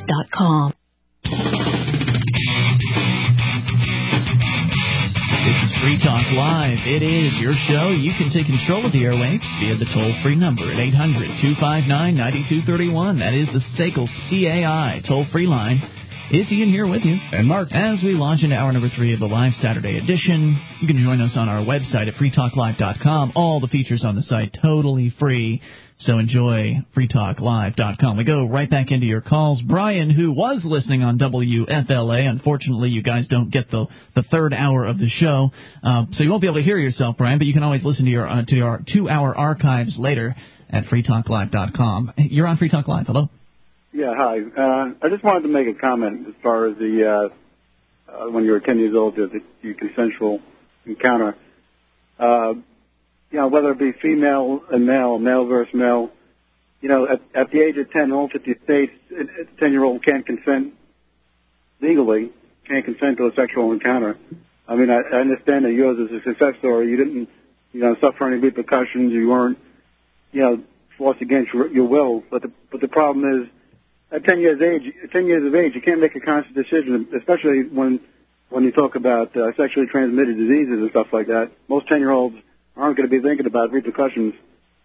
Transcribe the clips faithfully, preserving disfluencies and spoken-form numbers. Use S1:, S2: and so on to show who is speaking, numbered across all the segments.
S1: dot com.
S2: This is Free Talk Live. It is your show. You can take control of the airwaves via the toll-free number at eight hundred, two five nine, nine two three one. That is the S A C L C A I toll-free line. It's Ian here with you.
S3: And Mark.
S2: As we launch into hour number three of the live Saturday edition, you can join us on our website at free talk live dot com. All the features on the site totally free. So enjoy free talk live dot com. We go right back into your calls. Brian, who was listening on W F L A, unfortunately you guys don't get the, the third hour of the show, uh, so you won't be able to hear yourself, Brian, but you can always listen to your uh, to your two-hour archives later at free talk live dot com. You're on Free Talk Live. Hello.
S4: Yeah, hi. Uh, I just wanted to make a comment as far as the uh, uh, when you were ten years old, the, the consensual encounter. Uh, you know, whether it be female and male, male versus male, you know, at, at the age of ten, all fifty states, a ten-year-old can't consent legally, can't consent to a sexual encounter. I mean, I, I understand that yours is a success story. You didn't, you know, suffer any repercussions. You weren't, you know, forced against your, your will. But the, but the problem is, at ten years age, ten years of age, you can't make a conscious decision, especially when when you talk about uh, sexually transmitted diseases and stuff like that. Most ten-year-olds aren't going to be thinking about repercussions,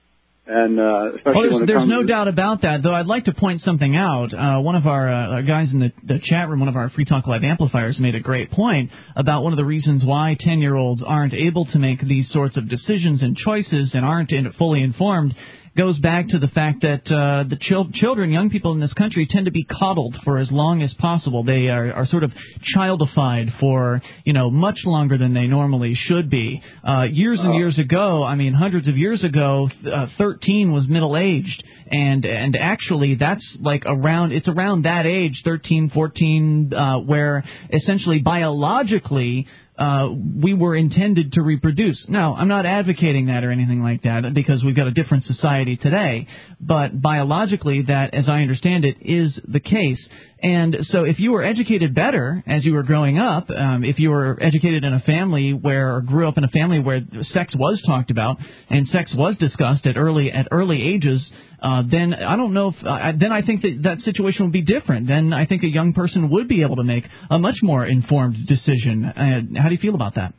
S4: and uh, especially
S2: well, there's,
S4: when it
S2: there's
S4: comes
S2: no
S4: to
S2: doubt about that. Though I'd like to point something out. Uh, one of our uh, guys in the, the chat room, one of our Free Talk Live amplifiers, made a great point about one of the reasons why ten-year-olds aren't able to make these sorts of decisions and choices and aren't in, fully informed. Goes back to the fact that uh, the chil- children, young people in this country, tend to be coddled for as long as possible. They are, are sort of childified for, you know, much longer than they normally should be. Uh, years and years ago, I mean, hundreds of years ago, uh, thirteen was middle-aged. And and actually, that's like around, it's around that age, thirteen, fourteen, uh, where essentially biologically, Uh, we were intended to reproduce. Now, I'm not advocating that or anything like that because we've got a different society today, but biologically that, as I understand it, is the case. And so if you were educated better as you were growing up, um, if you were educated in a family where, or grew up in a family where sex was talked about and sex was discussed at early at early ages, uh, then I don't know if, uh, then I think that that situation would be different. Then I think a young person would be able to make a much more informed decision. Uh, how do you feel about that?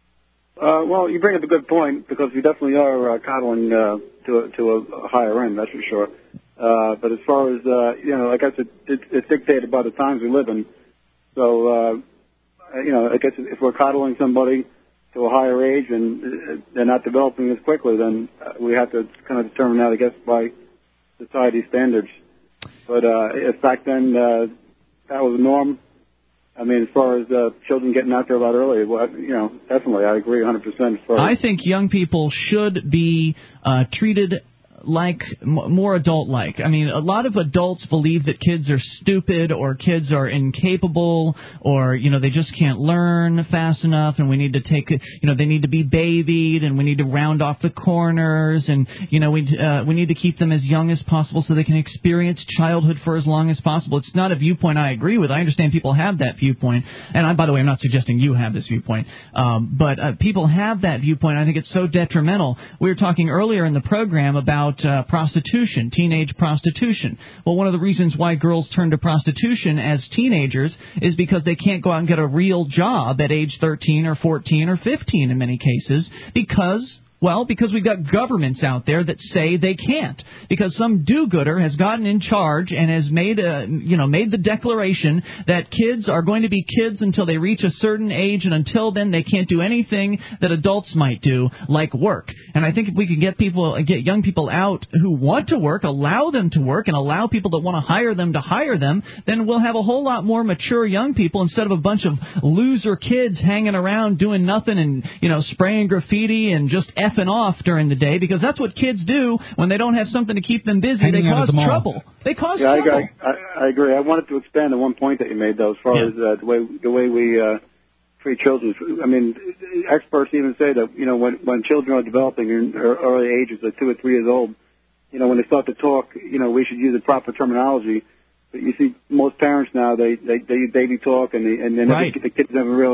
S4: Uh, well, you bring up a good point because we definitely are uh, coddling uh, to, a, to a higher end, that's for sure. Uh, but as far as, uh, you know, like I said, it, it's dictated by the times we live in. So, uh, you know, I guess if we're coddling somebody to a higher age and they're not developing as quickly, then we have to kind of determine that, I guess, by society standards. But uh, if back then uh, that was the norm, I mean, as far as uh, children getting out there a lot earlier, well, you know, definitely, I agree one hundred percent. For
S2: I think young people should be uh, treated like m- more adult-like. I mean, a lot of adults believe that kids are stupid or kids are incapable or, you know, they just can't learn fast enough and we need to take, you know, they need to be babied and we need to round off the corners and, you know, we uh, we need to keep them as young as possible so they can experience childhood for as long as possible. It's not a viewpoint I agree with. I understand people have that viewpoint. And I, by the way, I'm not suggesting you have this viewpoint. Um, but uh, people have that viewpoint. I think it's so detrimental. We were talking earlier in the program about Uh, prostitution, teenage prostitution. Well, one of the reasons why girls turn to prostitution as teenagers is because they can't go out and get a real job at age thirteen or fourteen or fifteen in many cases because... Well, because we've got governments out there that say they can't. Because some do-gooder has gotten in charge and has made a, you know, made the declaration that kids are going to be kids until they reach a certain age, and until then they can't do anything that adults might do, like work. And I think if we can get people, get young people out who want to work, allow them to work, and allow people that want to hire them to hire them, then we'll have a whole lot more mature young people instead of a bunch of loser kids hanging around doing nothing and, you know, spraying graffiti and just effing off during the day, because that's what kids do when they don't have something to keep them busy.
S3: Hanging
S2: they cause
S3: the
S2: trouble. They cause
S4: yeah,
S2: trouble.
S4: I, I, I agree. I wanted to expand on one point that you made, though, as far
S2: yeah.
S4: as uh, the way the way we uh, treat children. I mean, experts even say that, you know, when when children are developing in early ages, like two or three years old, you know, when they start to talk, you know, we should use the proper terminology. But you see, most parents now, they they, they baby talk, and they, and then
S2: right.
S4: the kids never really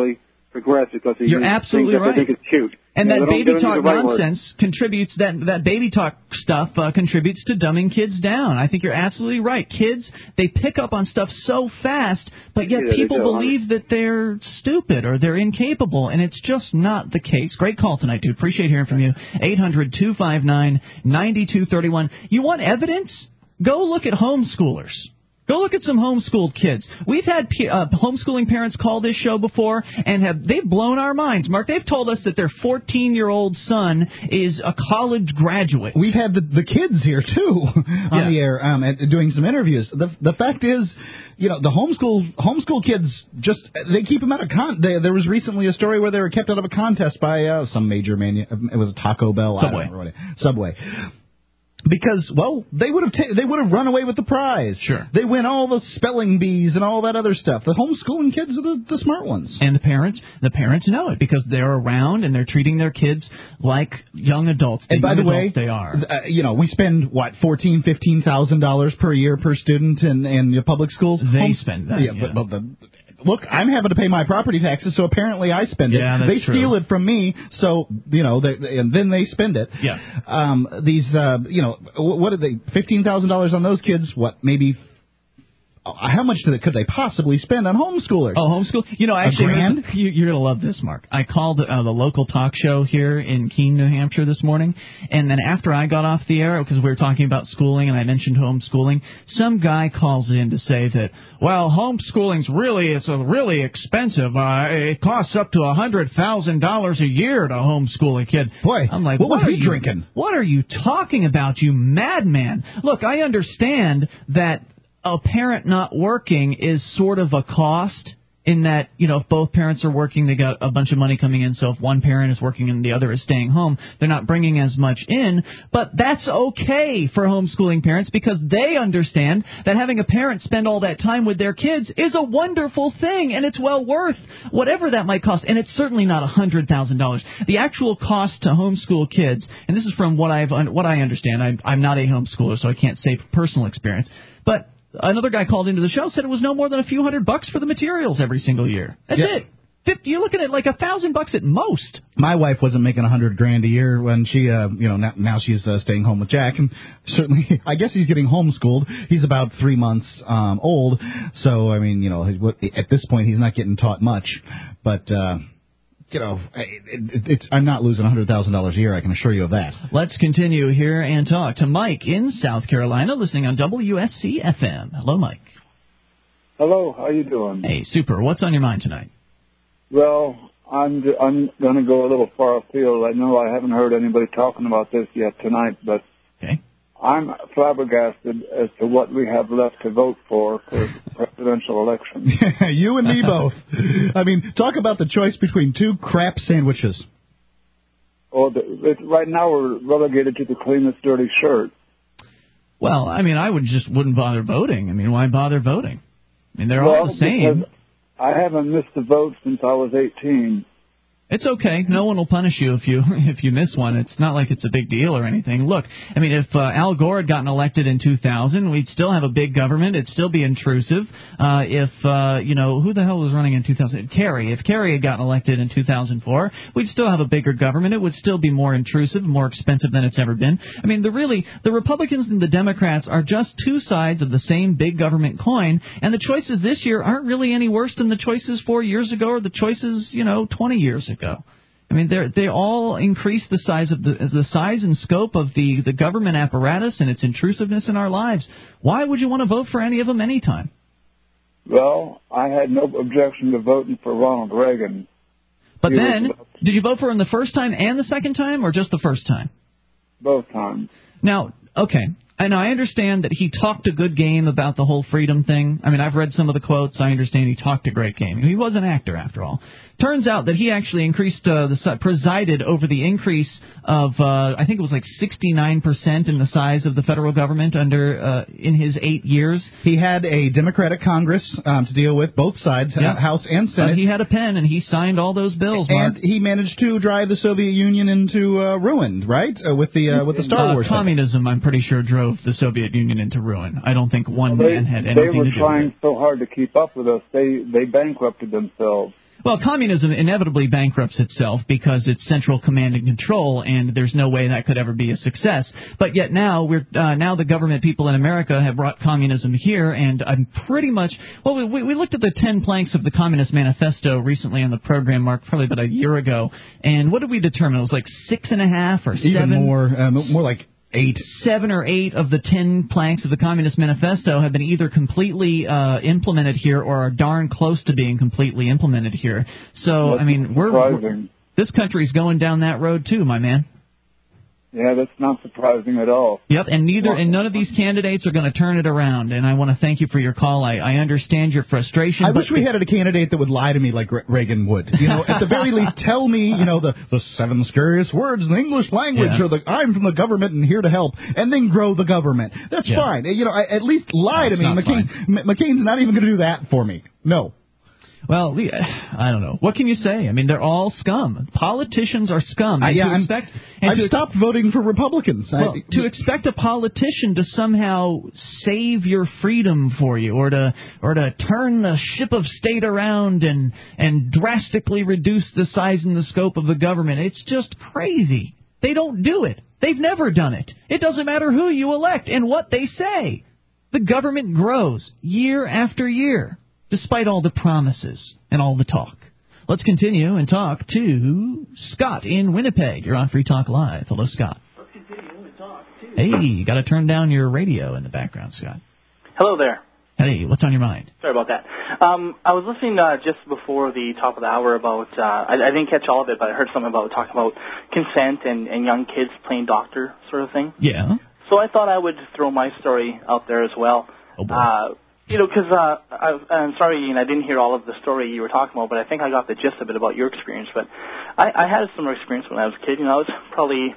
S4: progress because he
S2: You're absolutely
S4: things that
S2: right.
S4: they think is cute.
S2: And
S4: you know,
S2: that baby talk
S4: right
S2: nonsense
S4: word.
S2: contributes, that that baby talk stuff uh, contributes to dumbing kids down. I think you're absolutely right. Kids, they pick up on stuff so fast, but yet
S4: yeah,
S2: people
S4: do,
S2: believe that they're stupid or they're incapable, and it's just not the case. Great call tonight, dude. Appreciate hearing from you. eight hundred two five nine nine two three one. You want evidence? Go look at homeschoolers. Go look at some homeschooled kids. We've had uh, homeschooling parents call this show before, and have they've blown our minds. Mark, they've told us that their fourteen-year-old son is a college graduate.
S1: We've had the, the kids here, too, on
S2: yeah.
S1: the air um, at, doing some interviews. The the fact is, you know, the homeschool homeschool kids, just they keep them out of con. They, there was recently a story where they were kept out of a contest by uh, some major manu- It was Taco Bell.
S2: Subway.
S1: I don't know what it, Subway. Because, well, they would have ta- they would have run away with the prize.
S2: Sure.
S1: They win all the spelling bees and all that other stuff. The homeschooling kids are the, the smart ones.
S2: And the parents, the parents know it because they're around and they're treating their kids like young adults.
S1: And by the way,
S2: they are.
S1: Uh, you know, we spend what fourteen, fifteen thousand dollars per year per student in in the public schools.
S2: They
S1: Home-
S2: spend that.
S1: Yeah,
S2: yeah.
S1: but, but the. Look, I'm having to pay my property taxes, so apparently I spend it.
S2: Yeah, that's
S1: they steal
S2: true.
S1: it from me, so, you know, they, and then they spend it.
S2: Yeah.
S1: Um, these, uh, you know, what are they, fifteen thousand dollars on those kids? What, maybe, how much do they, could they possibly spend on homeschoolers?
S2: Oh, homeschool? You know, actually,
S1: A grand?
S2: you, you're going to love this, Mark. I called uh, the local talk show here in Keene, New Hampshire this morning, and then after I got off the air, because we were talking about schooling and I mentioned homeschooling, some guy calls in to say that, well, homeschooling's really, it's a really expensive. Uh, it costs up to one hundred thousand dollars a year to homeschool a kid.
S1: Boy,
S2: I'm like,
S1: what was he
S2: you,
S1: drinking?
S2: What are you talking about, you madman? Look, I understand that a parent not working is sort of a cost in that, you know, if both parents are working, they got a bunch of money coming in. So if one parent is working and the other is staying home, they're not bringing as much in. But that's okay for homeschooling parents because they understand that having a parent spend all that time with their kids is a wonderful thing, and it's well worth whatever that might cost. And it's certainly not one hundred thousand dollars. The actual cost to homeschool kids, and this is from what I've what I understand. I'm, I'm not a homeschooler, so I can't say from personal experience, but another guy called into the show, said it was no more than a few hundred bucks for the materials every single year. That's
S1: yeah.
S2: it. Fifty, you're looking at like a thousand bucks at most.
S1: My wife wasn't making a hundred grand a year when she, uh, you know, now, now she's uh, staying home with Jack, and certainly, I guess he's getting homeschooled. He's about three months um, old, so I mean, you know, at this point, he's not getting taught much, but. Uh, You know, it, it, it's, I'm not losing one hundred thousand dollars a year, I can assure you of that.
S2: Let's continue here and talk to Mike in South Carolina, listening on W S C F M. Hello, Mike.
S3: Hello, how you doing?
S2: Hey, super. What's on your mind tonight?
S3: Well, I'm I'm going to go a little far afield. I know I haven't heard anybody talking about this yet tonight, but
S2: okay.
S3: I'm flabbergasted as to what we have left to vote for for the presidential election.
S1: You and me both. I mean, talk about the choice between two crap sandwiches.
S3: Or the, it, right now we're relegated to the cleanest dirty shirt.
S2: Well, I mean, I would just wouldn't bother voting. I mean, why bother voting? I mean, they're
S3: well,
S2: all the same.
S3: I haven't missed a vote since I was eighteen.
S2: It's okay. No one will punish you if you if you miss one. It's not like it's a big deal or anything. Look, I mean, if uh, Al Gore had gotten elected in two thousand, we'd still have a big government. It'd still be intrusive. Uh, if, uh, you know, who the hell was running in two thousand? Kerry. If Kerry had gotten elected in two thousand four, we'd still have a bigger government. It would still be more intrusive, more expensive than it's ever been. I mean, the really, the Republicans and the Democrats are just two sides of the same big government coin, and the choices this year aren't really any worse than the choices four years ago or the choices, you know, twenty years ago. I mean, they they all increase the size of the the size and scope of the, the government apparatus and its intrusiveness in our lives. Why would you want to vote for any of them anytime?
S3: Well, I had no objection to voting for Ronald Reagan.
S2: But
S3: he
S2: then,
S3: was,
S2: did you vote for him the first time and the second time, or just the first time?
S3: Both times.
S2: Now, okay. And I understand that he talked a good game about the whole freedom thing. I mean, I've read some of the quotes. I understand he talked a great game. He was an actor, after all. Turns out that he actually increased, uh, the presided over the increase of, uh, I think it was like sixty-nine percent in the size of the federal government under uh, in his eight years.
S1: He had a Democratic Congress um, to deal with, both sides,
S2: yeah.
S1: uh, House and Senate.
S2: But he had a pen, and he signed all those bills, Mark.
S1: And he managed to drive the Soviet Union into uh, ruin, right? Uh, with the uh, with the Star
S2: uh,
S1: Wars.
S2: Communism, I'm pretty sure, drove the Soviet Union into ruin. I don't think one
S3: well, they,
S2: man had anything
S3: to do with it.
S2: They were
S3: trying so hard to keep up with us, they, they bankrupted themselves.
S2: Well, communism inevitably bankrupts itself because it's central command and control, and there's no way that could ever be a success. But yet now, we're uh, now the government people in America have brought communism here, and I'm pretty much well. We, we looked at the ten planks of the Communist Manifesto recently on the program, Mark, probably about a year ago, and what did we determine? It was like six and a half or
S1: even
S2: seven,
S1: more, uh, more like. Eight. Seven
S2: or eight of the ten planks of the Communist Manifesto have been either completely uh, implemented here or are darn close to being completely implemented here. So,
S3: That's
S2: I mean, we're, we're this country's going down that road too, my man.
S3: Yeah, that's not surprising at all.
S2: Yep, and neither and none of these candidates are going to turn it around. And I want to thank you for your call. I, I understand your frustration.
S1: I wish we had a candidate that would lie to me like Reagan would. You know, at the very least, tell me, you know, the, the seven scariest words in the English language, yeah. or the I'm from the government and here to help, and then grow the government. That's yeah. fine. You know, I, at least lie
S2: no,
S1: to me. McCain, M- McCain's not even going to do that for me. No.
S2: Well, I don't know. What can you say? I mean, they're all scum. Politicians are scum.
S1: Uh, yeah,
S2: to expect, and
S1: I've
S2: to
S1: stopped ex- voting for Republicans.
S2: Well,
S1: I,
S2: to expect a politician to somehow save your freedom for you, or to or to turn the ship of state around and and drastically reduce the size and the scope of the government, it's just crazy. They don't do it. They've never done it. It doesn't matter who you elect and what they say. The government grows year after year, despite all the promises and all the talk. Let's continue and talk to Scott in Winnipeg. You're on Free Talk Live. Hello, Scott.
S5: Let's continue and talk to...
S2: Hey, you got to turn down your radio in the background, Scott.
S5: Hello there.
S2: Hey, what's on your mind?
S5: Sorry about that. Um, I was listening uh, just before the top of the hour about, uh, I, I didn't catch all of it, but I heard something about talking about consent and, and young kids playing doctor sort of thing.
S2: Yeah.
S5: So I thought I would throw my story out there as well.
S2: Oh, boy.
S5: Uh, You know, because uh, I'm sorry, Ian, I didn't hear all of the story you were talking about, but I think I got the gist of it about your experience. But I, I had a similar experience when I was a kid. You know, I was probably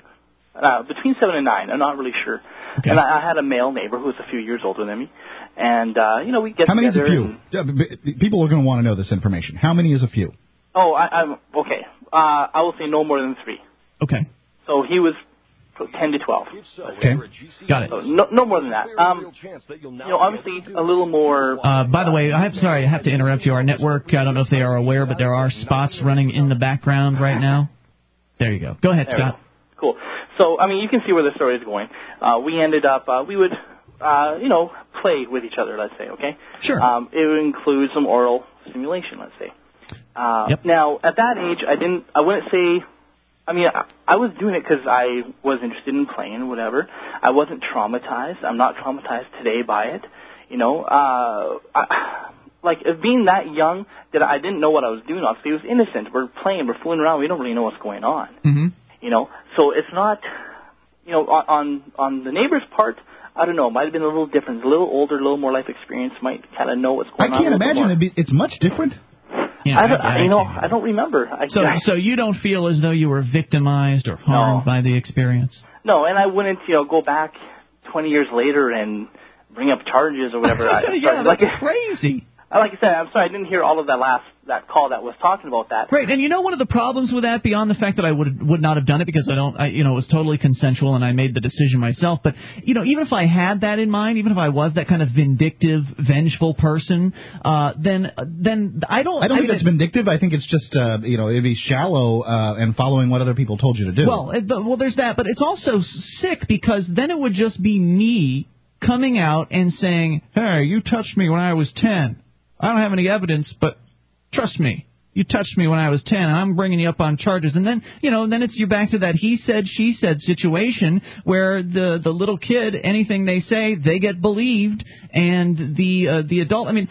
S5: uh, between seven and nine. I'm not really sure.
S2: Okay.
S5: And I, I had a male neighbor who was a few years older than me. And, uh, you know, we get
S1: How many is a
S5: together.
S1: few?
S5: And,
S1: People are going to want to know this information. How many is a few?
S5: oh, I, I'm okay. Uh, I will say no more than three.
S2: Okay.
S5: So he was ten to twelve.
S2: Okay. Got it.
S5: So no, no more than that. Um, you know, obviously a little more.
S2: Uh, by the way, I have sorry, I have to interrupt you. Our network, I don't know if they are aware, but there are spots running in the background right now. There you go. Go ahead,
S5: there
S2: Scott.
S5: Cool. So, I mean, you can see where the story is going. Uh, we ended up, uh, we would, uh, you know, play with each other, let's say, okay?
S2: Sure.
S5: Um, it would include some oral stimulation, let's say. Uh,
S2: yep.
S5: Now, at that age, I didn't, I wouldn't say, I mean, I, I was doing it because I was interested in playing or whatever. I wasn't traumatized. I'm not traumatized today by it. You know, uh, I, like, being that young that I didn't know what I was doing, obviously, it was innocent. We're playing, we're fooling around, we don't really know what's going on.
S2: Mm-hmm.
S5: You know, so it's not, you know, on, on on the neighbor's part, I don't know, it might have been a little different. A little older, a little more life experience, might kind of know what's going on.
S1: I can't imagine it'd be, it's much different.
S2: Yeah,
S5: I don't,
S2: I, I,
S5: you know,
S2: I
S5: I don't remember. I,
S2: so,
S5: I,
S2: so you don't feel as though you were victimized or harmed
S5: no.
S2: by the experience?
S5: No, and I wouldn't, you know, go back twenty years later and bring up charges or whatever. I,
S2: yeah,
S5: like,
S2: that's crazy.
S5: Like I said, I'm sorry, I didn't hear all of that last that call that was talking about that.
S2: Right, and you know one of the problems with that, beyond the fact that I would would not have done it because I don't, I, you know, it was totally consensual and I made the decision myself. But you know, even if I had that in mind, even if I was that kind of vindictive, vengeful person, uh, then then I don't.
S1: I don't
S2: I
S1: think
S2: mean,
S1: it's vindictive. I think it's just uh, you know, it'd be shallow uh, and following what other people told you to do.
S2: Well, it, well, there's that, but it's also sick because then it would just be me coming out and saying, "Hey, you touched me when I was ten. I don't have any evidence, but trust me, you touched me when I was ten, and I'm bringing you up on charges." And then, you know, then it's you're back to that he said, she said situation where the, the little kid, anything they say, they get believed, and the uh, the adult, I mean,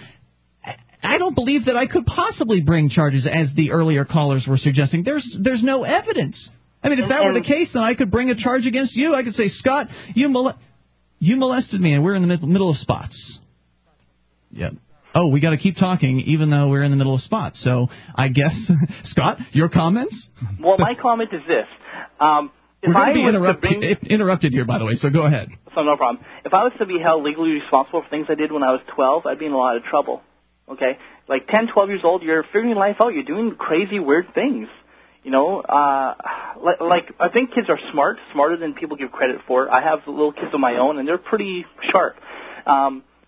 S2: I don't believe that I could possibly bring charges, as the earlier callers were suggesting. There's there's no evidence. I mean, if that were the case, then I could bring a charge against you. I could say, Scott, you mole- you molested me, and we're in the mid- middle of spots. Yep. Oh, we got to keep talking, even though we're in the middle of spots. So I guess, Scott, your comments?
S5: Well, my comment is this. Um, if
S2: we're going
S5: I
S2: to be interrupt-
S5: to bring,
S2: interrupted here, by the way, so go ahead.
S5: So no problem. If I was to be held legally responsible for things I did when I was twelve, I'd be in a lot of trouble. Okay? Like ten, twelve years old, you're figuring life out. You're doing crazy, weird things. You know, uh, like, like I think kids are smart, smarter than people give credit for. I have little kids of my own, and they're pretty sharp. Um,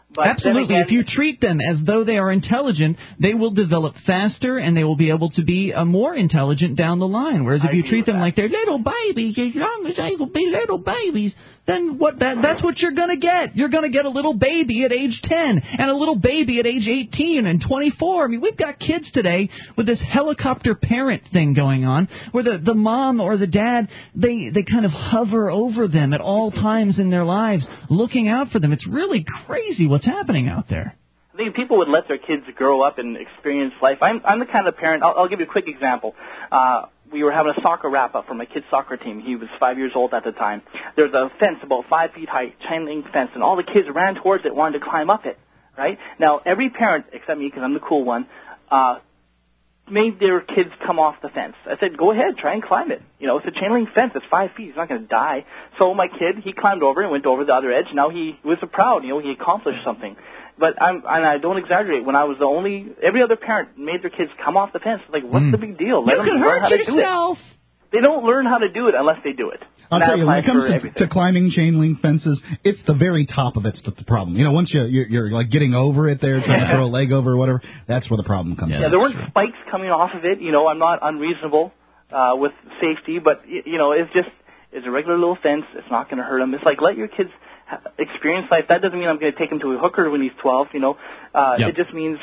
S5: But
S2: Absolutely.
S5: Again,
S2: if you treat them as though they are intelligent, they will develop faster and they will be able to be uh, more intelligent down the line. Whereas if
S5: I
S2: you
S5: agree
S2: treat
S5: with
S2: them
S5: that.
S2: like they're little babies, as young as they will be little babies, then what? That, that's what you're going to get. You're going to get a little baby at age ten and a little baby at age eighteen and twenty-four. I mean, we've got kids today with this helicopter parent thing going on where the, the mom or the dad, they, they kind of hover over them at all times in their lives, looking out for them. It's really crazy what's happening out there.
S5: I think people would let their kids grow up and experience life. I'm, I'm the kind of parent, I'll, I'll give you a quick example. Uh, we were having a soccer wrap-up for my kid's soccer team. He was five years old at the time. There's a fence about five feet high, chain link fence, and all the kids ran towards it, wanted to climb up it, right? Now, every parent, except me because I'm the cool one, uh, made their kids come off the fence. I said, go ahead, try and climb it. You know, it's a chain link fence. It's five feet. He's not going to die. So my kid, he climbed over and went over the other edge. Now he was proud. You know, he accomplished something. But I'm, and I don't exaggerate. When I was the only, every other parent made their kids come off the fence. Like, what's mm. the big deal? Let
S2: you
S5: them
S2: can
S5: learn
S2: hurt
S5: how
S2: yourself.
S5: to do it. They don't learn how to do it unless they do it.
S1: I'll
S5: and
S1: tell you, when it comes to, to climbing chain link fences, it's the very top of it's the, the problem. You know, once you, you're, you're like getting over it there, trying to throw a leg over or whatever, that's where the problem comes
S5: yeah,
S1: in.
S5: Yeah, there weren't true. spikes coming off of it. You know, I'm not unreasonable uh, with safety, but, you know, it's just, it's a regular little fence. It's not going to hurt them. It's like, let your kids experience life. That doesn't mean I'm going to take him to a hooker when he's twelve, you know. Uh, yep. It just means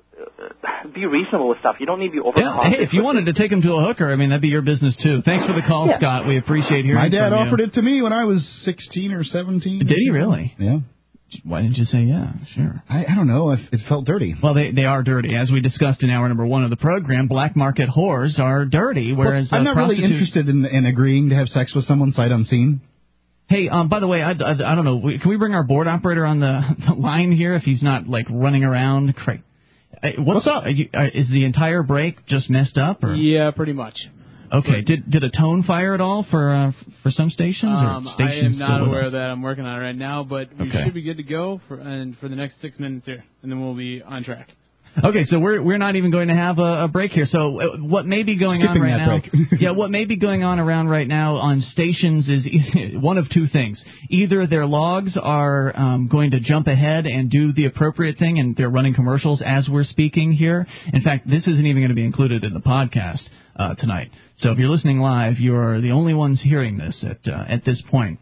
S5: uh, be reasonable with stuff. You don't need to be overconfident.
S2: Yeah, hey, if you wanted to take him to a hooker, I mean, that'd be your business, too. Thanks for the call, yeah. Scott. We appreciate hearing
S1: My dad
S2: from
S1: offered
S2: you.
S1: it to me when I was sixteen or seventeen.
S2: Did he really?
S1: Yeah.
S2: Why didn't you say yeah? Sure.
S1: I, I don't know. It, it felt dirty.
S2: Well, they they are dirty. As we discussed in hour number one of the program, black market whores are dirty, whereas
S1: well, I'm not
S2: uh,
S1: really interested in, in agreeing to have sex with someone sight unseen.
S2: Hey, um, by the way, I, I, I don't know. Can we bring our board operator on the, the line here if he's not, like, running around? Craig, what's,
S1: what's up?
S2: Are you, are, is the entire break just messed up? Or?
S6: Yeah, pretty much.
S2: Okay. Did did a tone fire at all for uh, for some stations?
S6: Um,
S2: or stations
S6: I am not aware
S2: us?
S6: of that. I'm working on it right now, but we
S2: okay.
S6: should be good to go for and for the next six minutes here, and then we'll be on track.
S2: Okay, so we're we're not even going to have a, a break here. So uh, what may be going
S1: Skipping
S2: on right
S1: that
S2: now?
S1: break.
S2: yeah, what may be going on around right now on stations is one of two things. Either their logs are um, going to jump ahead and do the appropriate thing, and they're running commercials as we're speaking here. In fact, this isn't even going to be included in the podcast uh, tonight. So if you're listening live, you're the only ones hearing this at uh, at this point.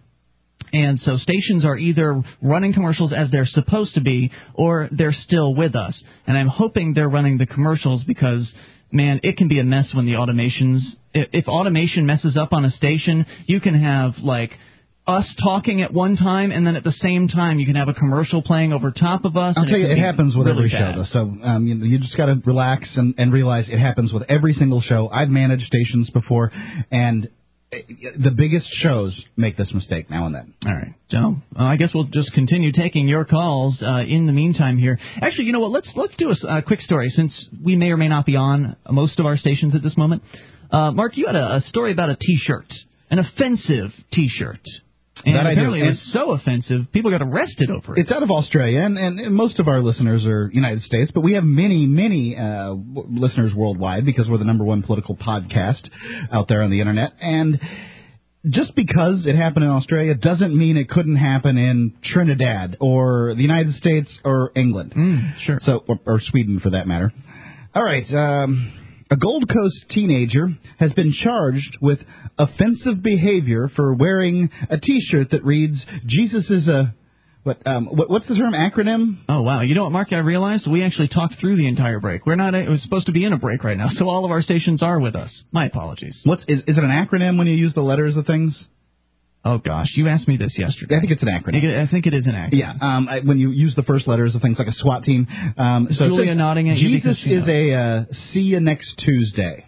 S2: And so stations are either running commercials as they're supposed to be, or they're still with us. And I'm hoping they're running the commercials because, man, it can be a mess when the automations... If automation messes up on a station, you can have, like, us talking at one time, and then at the same time you can have a commercial playing over top of us.
S1: I'll tell you, it, it happens with
S2: really
S1: every
S2: bad.
S1: show, though. So um, you, you just got to relax and, and realize it happens with every single show. I've managed stations before, and... the biggest shows make this mistake now and then.
S2: All right. So uh, I guess we'll just continue taking your calls uh, in the meantime here. Actually, you know what? Let's let's do a uh, quick story since we may or may not be on most of our stations at this moment. Uh, Mark, you had a, a story about a T-shirt, an offensive T-shirt. And
S1: that
S2: apparently
S1: I do.
S2: it was so offensive, people got arrested over it.
S1: It's out of Australia, and, and most of our listeners are United States, but we have many, many uh, w- listeners worldwide because we're the number one political podcast out there on the Internet. And just because it happened in Australia doesn't mean it couldn't happen in Trinidad or the United States or England.
S2: Mm, sure.
S1: So, or, or Sweden, for that matter. All right. Um, a Gold Coast teenager has been charged with offensive behavior for wearing a T-shirt that reads, Jesus is a... What, um, what, what's the term, acronym?
S2: Oh, wow. You know what, Mark, I realized we actually talked through the entire break. We're not, it was supposed to be in a break right now, so all of our stations are with us. My apologies.
S1: What's, is, is it an acronym when you use the letters of things?
S2: Oh, gosh, you asked me this yesterday.
S1: I think it's an acronym.
S2: I think it is an acronym.
S1: Yeah, um, I, when you use the first letters of things like a SWAT team. Um, so
S2: Julia nodding at you
S1: Jesus is a uh, see you next Tuesday.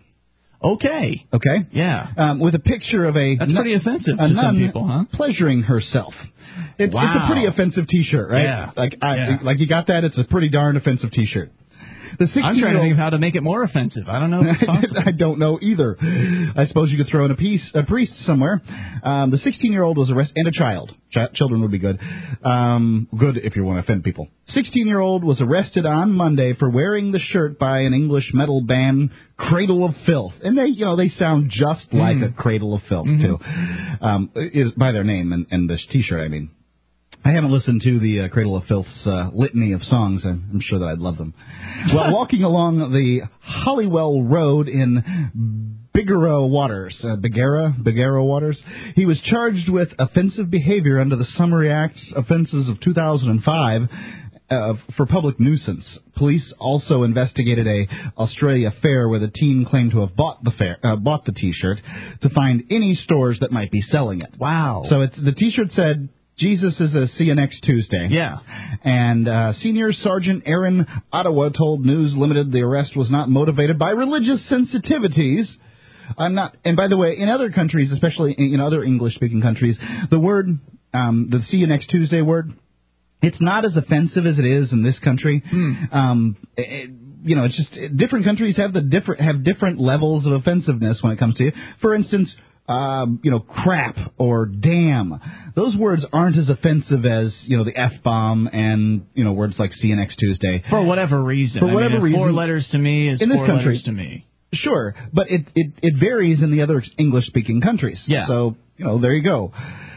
S2: Okay.
S1: Okay?
S2: Yeah.
S1: Um, with a picture of a...
S2: That's
S1: nun,
S2: pretty offensive
S1: a
S2: to
S1: nun
S2: some people, huh?
S1: pleasuring herself. It's,
S2: wow.
S1: it's a pretty offensive T-shirt, right?
S2: Yeah.
S1: Like, I,
S2: yeah.
S1: like you got that? It's a pretty darn offensive T-shirt. The
S2: I'm trying to think of how to make it more offensive. I don't know if it's possible.
S1: I don't know either. I suppose you could throw in a, piece, a priest somewhere. Um, the sixteen-year-old was arrested, and a child. Ch- children would be good. Um, good if you want to offend people. sixteen-year-old was arrested on Monday for wearing the shirt by an English metal band, Cradle of Filth. And they, you know, they sound just like mm. a Cradle of Filth, mm-hmm. too, um, is by their name and, and this T-shirt, I mean. I haven't listened to the uh, Cradle of Filth's uh, litany of songs. I'm, I'm sure that I'd love them. While walking along the Hollywell Road in Bigara Waters, uh, Bigara, Bigara Waters, he was charged with offensive behavior under the Summary Act's offenses of two thousand five uh, for public nuisance. Police also investigated a Australia fair where the teen claimed to have bought the fair, uh, bought the T-shirt to find any stores that might be selling it.
S2: Wow!
S1: So it's, the T-shirt said, Jesus is a see you next Tuesday.
S2: Yeah.
S1: And uh, Senior Sergeant Aaron Ottawa told News Limited the arrest was not motivated by religious sensitivities. I'm not. And by the way, in other countries, especially in other English-speaking countries, the word, um, the see you next Tuesday word, it's not as offensive as it is in this country.
S2: Hmm.
S1: Um, it, you know, it's just different countries have the different have different levels of offensiveness when it comes to you. For instance, Um, you know, crap or damn. Those words aren't as offensive as, you know, the F-bomb and, you know, words like see you next Tuesday.
S2: For whatever reason.
S1: For
S2: I
S1: whatever
S2: mean,
S1: reason.
S2: Four letters to me is
S1: in this
S2: four
S1: country,
S2: letters to me.
S1: Sure, but it, it, it varies in the other English-speaking countries.
S2: Yeah.
S1: So, you know, there you go.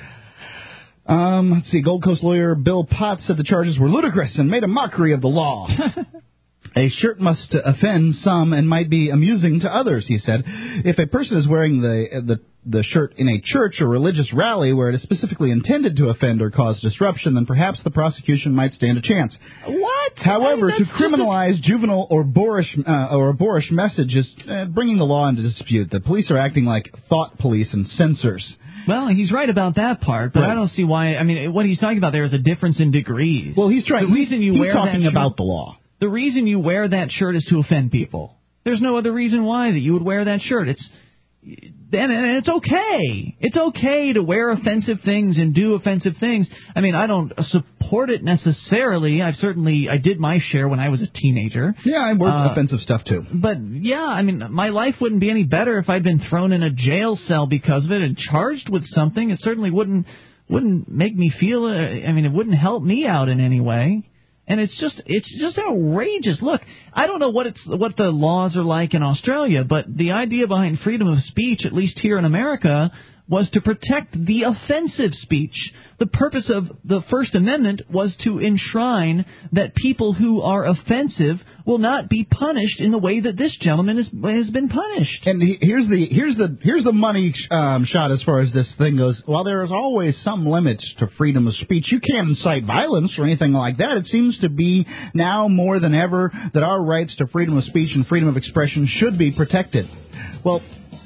S1: Um, let's see, Gold Coast lawyer Bill Potts said the charges were ludicrous and made a mockery of the law. A shirt must offend some and might be amusing to others, he said. If a person is wearing the the the shirt in a church or religious rally where it is specifically intended to offend or cause disruption, then perhaps the prosecution might stand a chance.
S2: What?
S1: However,
S2: I mean,
S1: to criminalize a... juvenile or boorish uh, or a boorish message is uh, bringing the law into dispute. The police are acting like thought police and censors.
S2: Well, he's right about that part, but right. I don't see why. I mean, what he's talking about there is a difference in degrees.
S1: Well, he's trying.
S2: The reason you
S1: he's
S2: wear
S1: talking
S2: that shirt,
S1: about the law.
S2: The reason you wear that shirt is to offend people. There's no other reason why that you would wear that shirt. It's and it's okay. It's okay to wear offensive things and do offensive things. I mean, I don't support it necessarily. I've certainly I did my share when I was a teenager.
S1: Yeah, I wore
S2: uh,
S1: offensive stuff too.
S2: But yeah, I mean, my life wouldn't be any better if I'd been thrown in a jail cell because of it and charged with something. It certainly wouldn't wouldn't make me feel. Uh, I mean, it wouldn't help me out in any way. And it's just it's just outrageous. Look, I don't know what it's what the laws are like in Australia, but the idea behind freedom of speech, at least here in America, was to protect the offensive speech. The purpose of the First Amendment was to enshrine that people who are offensive will not be punished in the way that this gentleman is, has been punished.
S1: And here's the here's the here's the money um, shot as far as this thing goes. While there is always some limits to freedom of speech, you can't incite violence or anything like that. It seems to be now more than ever that our rights to freedom of speech and freedom of expression should be protected. Well,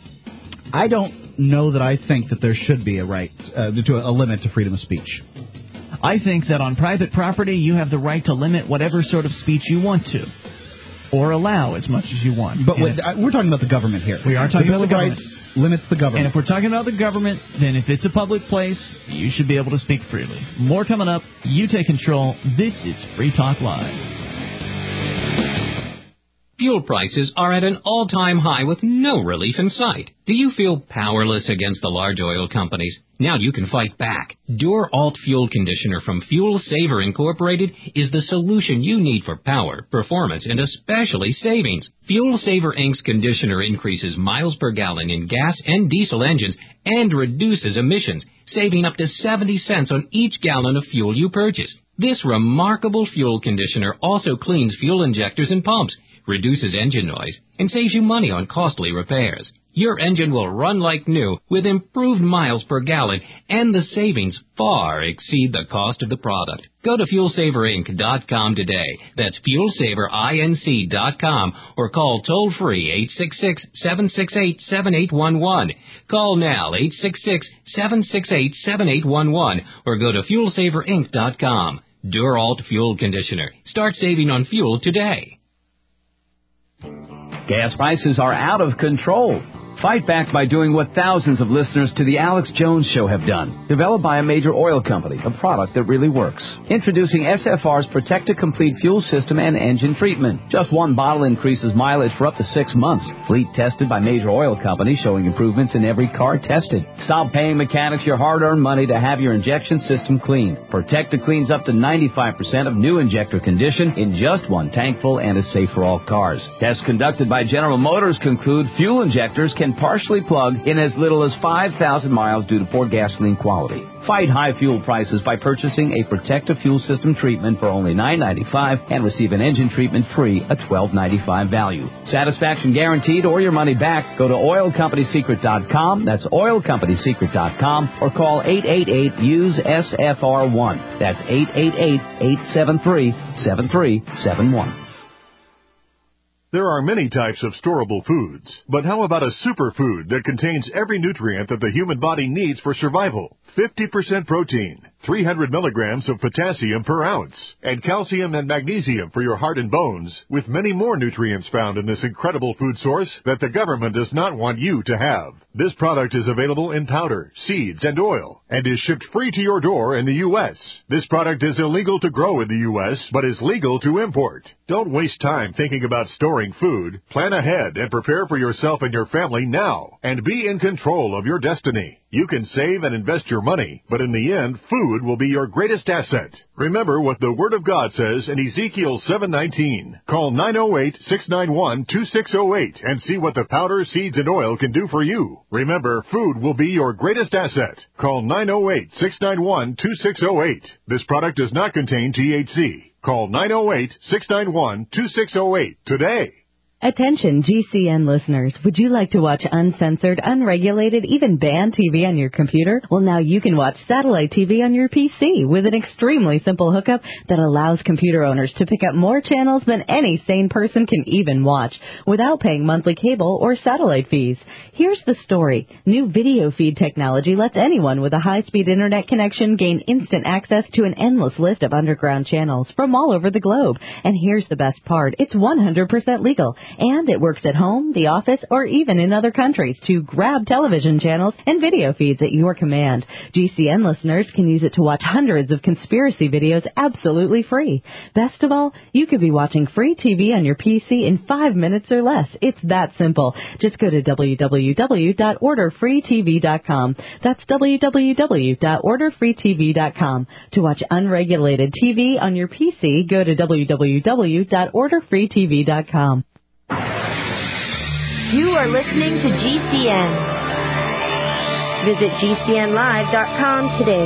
S1: I don't know that I think that there should be a right uh, to a limit to freedom of speech.
S2: I think that on private property you have the right to limit whatever sort of speech you want to, or allow as much as you want.
S1: But with, uh, we're talking about the government here.
S2: We are talking about the government.
S1: Limits the government.
S2: And if we're talking about the government, then if it's a public place, you should be able to speak freely. More coming up. You take control. This is Free Talk Live.
S7: Fuel prices are at an all-time high with no relief in sight. Do you feel powerless against the large oil companies? Now you can fight back. Dur-Alt Fuel Conditioner from Fuel Saver Incorporated is the solution you need for power, performance, and especially savings. Fuel Saver Incorporated's conditioner increases miles per gallon in gas and diesel engines and reduces emissions, saving up to seventy cents on each gallon of fuel you purchase. This remarkable fuel conditioner also cleans fuel injectors and pumps, reduces engine noise, and saves you money on costly repairs. Your engine will run like new with improved miles per gallon, and the savings far exceed the cost of the product. Go to fuel saver inc dot com today. That's fuel saver inc dot com, or call toll-free eight six six, seven six eight, seven eight one one. Call now eight six six, seven six eight, seven eight one one, or go to fuel saver inc dot com. Dur-Alt Fuel Conditioner. Start saving on fuel today.
S8: Gas prices are out of control. Fight back by doing what thousands of listeners to the Alex Jones Show have done. Developed by a major oil company, a product that really works. Introducing S F R's Protect a Complete Fuel System and Engine Treatment. Just one bottle increases mileage for up to six months. Fleet tested by major oil companies, showing improvements in every car tested. Stop paying mechanics your hard-earned money to have your injection system cleaned. Protecta cleans up to ninety-five percent of new injector condition in just one tankful and is safe for all cars. Tests conducted by General Motors conclude fuel injectors can can partially plug in as little as five thousand miles due to poor gasoline quality. Fight high fuel prices by purchasing a protective fuel system treatment for only nine ninety-five and receive an engine treatment free, a twelve ninety-five value. Satisfaction guaranteed or your money back. Go to oil company secret dot com. That's oil company secret dot com or call eight eight eight U S E S F R one. That's eight eight eight, eight seven three, seven three seven one.
S9: There are many types of storable foods, but how about a superfood that contains every nutrient that the human body needs for survival? fifty percent protein, three hundred milligrams of potassium per ounce, and calcium and magnesium for your heart and bones, with many more nutrients found in this incredible food source that the government does not want you to have. This product is available in powder, seeds, and oil, and is shipped free to your door in the U S This product is illegal to grow in the U S, but is legal to import. Don't waste time thinking about storing food. Plan ahead and prepare for yourself and your family now, and be in control of your destiny. You can save and invest your money, but in the end, food will be your greatest asset. Remember what the Word of God says in Ezekiel seven nineteen. Call nine oh eight, six nine one, two six oh eight and see what the powder, seeds, and oil can do for you. Remember, food will be your greatest asset. Call nine oh eight, six nine one, two six oh eight. This product does not contain T H C. Call nine oh eight, six nine one, two six oh eight today.
S10: Attention G C N listeners, would you like to watch uncensored, unregulated, even banned T V on your computer? Well, now you can watch satellite T V on your P C with an extremely simple hookup that allows computer owners to pick up more channels than any sane person can even watch without paying monthly cable or satellite fees. Here's the story. New video feed technology lets anyone with a high-speed internet connection gain instant access to an endless list of underground channels from all over the globe. And here's the best part. It's one hundred percent legal. And it works at home, the office, or even in other countries to grab television channels and video feeds at your command. G C N listeners can use it to watch hundreds of conspiracy videos absolutely free. Best of all, you could be watching free T V on your P C in five minutes or less. It's that simple. Just go to w w w dot order free t v dot com. That's w w w dot order free t v dot com. To watch unregulated T V on your P C, go to w w w dot order free t v dot com.
S11: You are listening to G C N. Visit G C N live dot com today.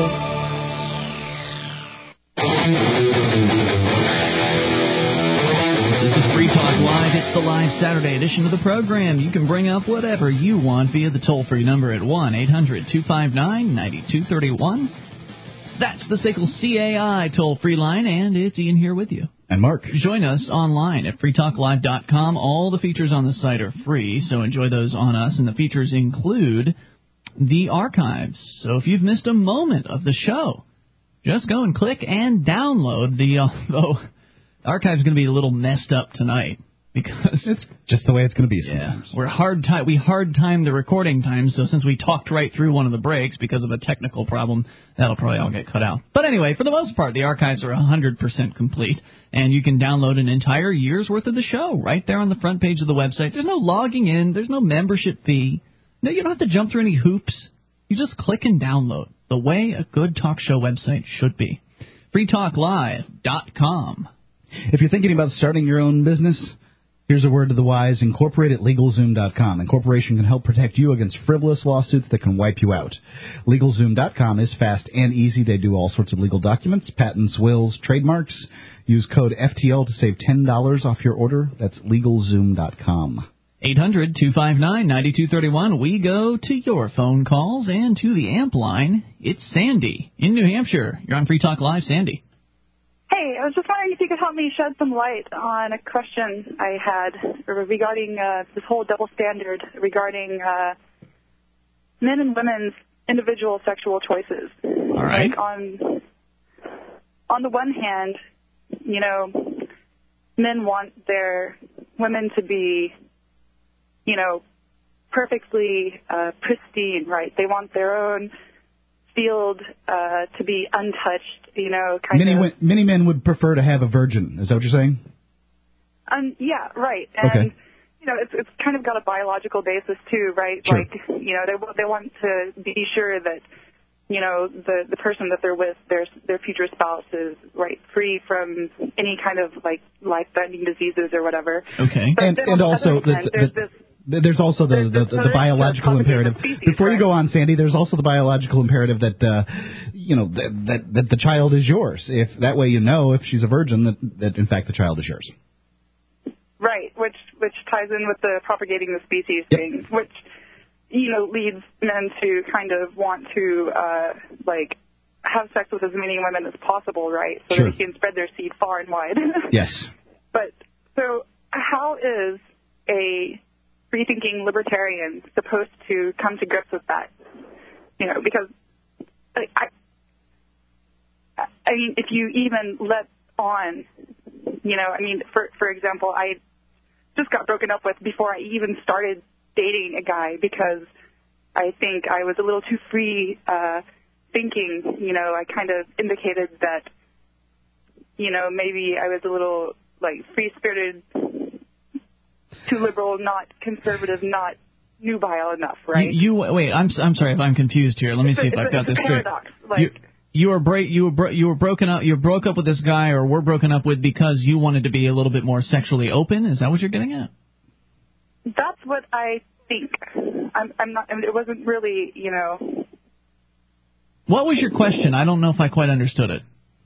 S2: This is Free Talk Live. It's the live Saturday edition of the program. You can bring up whatever you want via the toll-free number at one eight hundred two five nine nine two three one. That's the S A C L C A I toll-free line, and it's Ian here with you.
S1: And Mark.
S2: Join us online at free talk live dot com. All the features on the site are free, so enjoy those on us. And the features include the archives. So if you've missed a moment of the show, just go and click and download the, although the archive's going to be a little messed up tonight. Because
S1: it's just the way it's going to be
S2: sometimes. Yeah, we're hard time. We hard timed the recording time, so since we talked right through one of the breaks because of a technical problem, that'll probably all get cut out. But anyway, for the most part, the archives are one hundred percent complete, and you can download an entire year's worth of the show right there on the front page of the website. There's no logging in. There's no membership fee. No, you don't have to jump through any hoops. You just click and download, the way a good talk show website should be. free talk live dot com.
S1: If you're thinking about starting your own business, here's a word to the wise. Incorporate at legal zoom dot com. Incorporation can help protect you against frivolous lawsuits that can wipe you out. legal zoom dot com is fast and easy. They do all sorts of legal documents, patents, wills, trademarks. Use code F T L to save ten dollars off your order. That's legal zoom dot com.
S2: eight hundred two five nine nine two three one. We go to your phone calls and to the amp line. It's Sandy in New Hampshire. You're on Free Talk Live, Sandy.
S12: Hey, I was just wondering if you could help me shed some light on a question I had regarding uh, this whole double standard regarding uh, men and women's individual sexual choices.
S2: All right.
S12: Like on, on the one hand, you know, men want their women to be, you know, perfectly uh, pristine, right? They want their own field uh, to be untouched, you know, kind
S1: many,
S12: of.
S1: Many men would prefer to have a virgin. Is that what you're saying?
S12: Um, yeah, right. And,
S1: okay.
S12: you know, it's it's kind of got a biological basis, too, right?
S1: Sure.
S12: Like, you know, they they want to be sure that, you know, the, the person that they're with, their their future spouse, is, right, free from any kind of, like, life-threatening diseases or whatever.
S2: Okay.
S12: But
S1: and
S12: then
S1: and
S12: on
S1: also,
S12: the other hand,
S1: the,
S12: there's
S1: the,
S12: this
S1: There's also the the, the, the biological imperative.
S12: Species,
S1: Before
S12: right?
S1: you go on, Sandy, there's also the biological imperative that uh, you know that, that that the child is yours. If that way you know if she's a virgin that that in fact the child is yours.
S12: Right, which which ties in with the propagating the species
S1: Yep.
S12: thing, which you know leads men to kind of want to uh, like have sex with as many women as possible, right? So
S1: Sure.
S12: that they can spread their seed far and wide.
S1: Yes.
S12: But so how is a free-thinking libertarian supposed to come to grips with that? You know, because like, I, I mean, if you even let on, you know, I mean, for for example, I just got broken up with before I even started dating a guy because I think I was a little too free uh, thinking. You know, I kind of indicated that, you know, maybe I was a little like free-spirited, too liberal, not conservative, not nubile enough, right?
S2: You, you wait. I'm I'm sorry if I'm confused here. Let me
S12: It's
S2: see
S12: a-
S2: if I've
S12: it's a-
S2: got
S12: it's
S2: this
S12: a
S2: straight.
S12: paradox, like-
S2: you, you were break you were bro- you were broken up. You broke up with this guy, or were broken up with because you wanted to be a little bit more sexually open. Is that what you're getting at?
S12: That's what I think. I'm, I'm not. I mean, it wasn't really, you know.
S2: What was your question? I don't know if I quite understood it.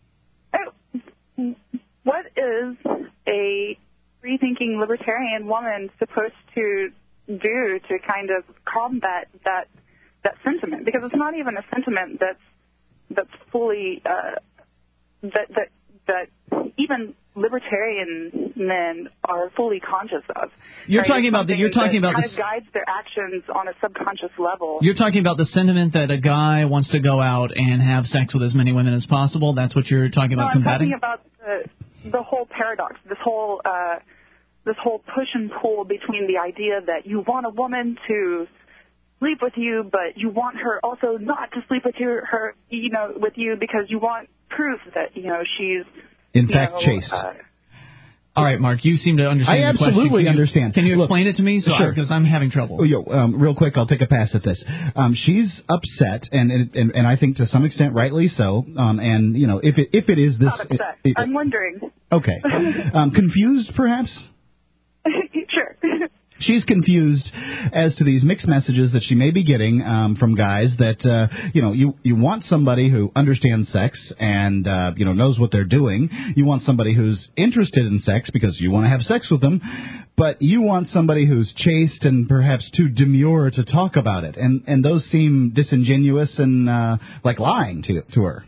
S12: What is a free-thinking libertarian woman supposed to do to kind of combat that that sentiment? Because it's not even a sentiment that's that's fully uh, that that that even libertarian men are fully conscious of.
S2: You're
S12: right?
S2: talking
S12: It's
S2: about the- you're
S12: something
S2: talking
S12: that
S2: about
S12: kind
S2: this-
S12: of guides their actions on a subconscious level.
S2: You're talking about the sentiment that a guy wants to go out and have sex with as many women as possible. That's what you're talking
S12: No,
S2: about
S12: I'm
S2: combating.
S12: talking about the, the whole paradox, this whole uh, this whole push and pull between the idea that you want a woman to sleep with you, but you want her also not to sleep with you, her, you know, with you because you want proof that you know she's
S1: In
S12: you
S1: fact
S12: know,
S1: chaste.
S12: Uh,
S2: All right, Mark, you seem to understand
S1: I
S2: the question.
S1: absolutely
S2: Can you-
S1: understand.
S2: Can you
S1: Look,
S2: explain it to me? So
S1: sure.
S2: Because I'm having trouble.
S1: Oh, yo, um, real quick, I'll take a pass at this. Um, she's upset, and, and and I think to some extent rightly so. Um, and you know, if it if it is this,
S12: not upset.
S1: it- it-
S12: I'm wondering.
S1: okay, um, confused perhaps.
S12: Sure.
S1: She's confused as to these mixed messages that she may be getting um, from guys that, uh, you know, you, you want somebody who understands sex and, uh, you know, knows what they're doing. You want somebody who's interested in sex because you want to have sex with them. But you want somebody who's chaste and perhaps too demure to talk about it. And, and those seem disingenuous and uh, like lying to to her.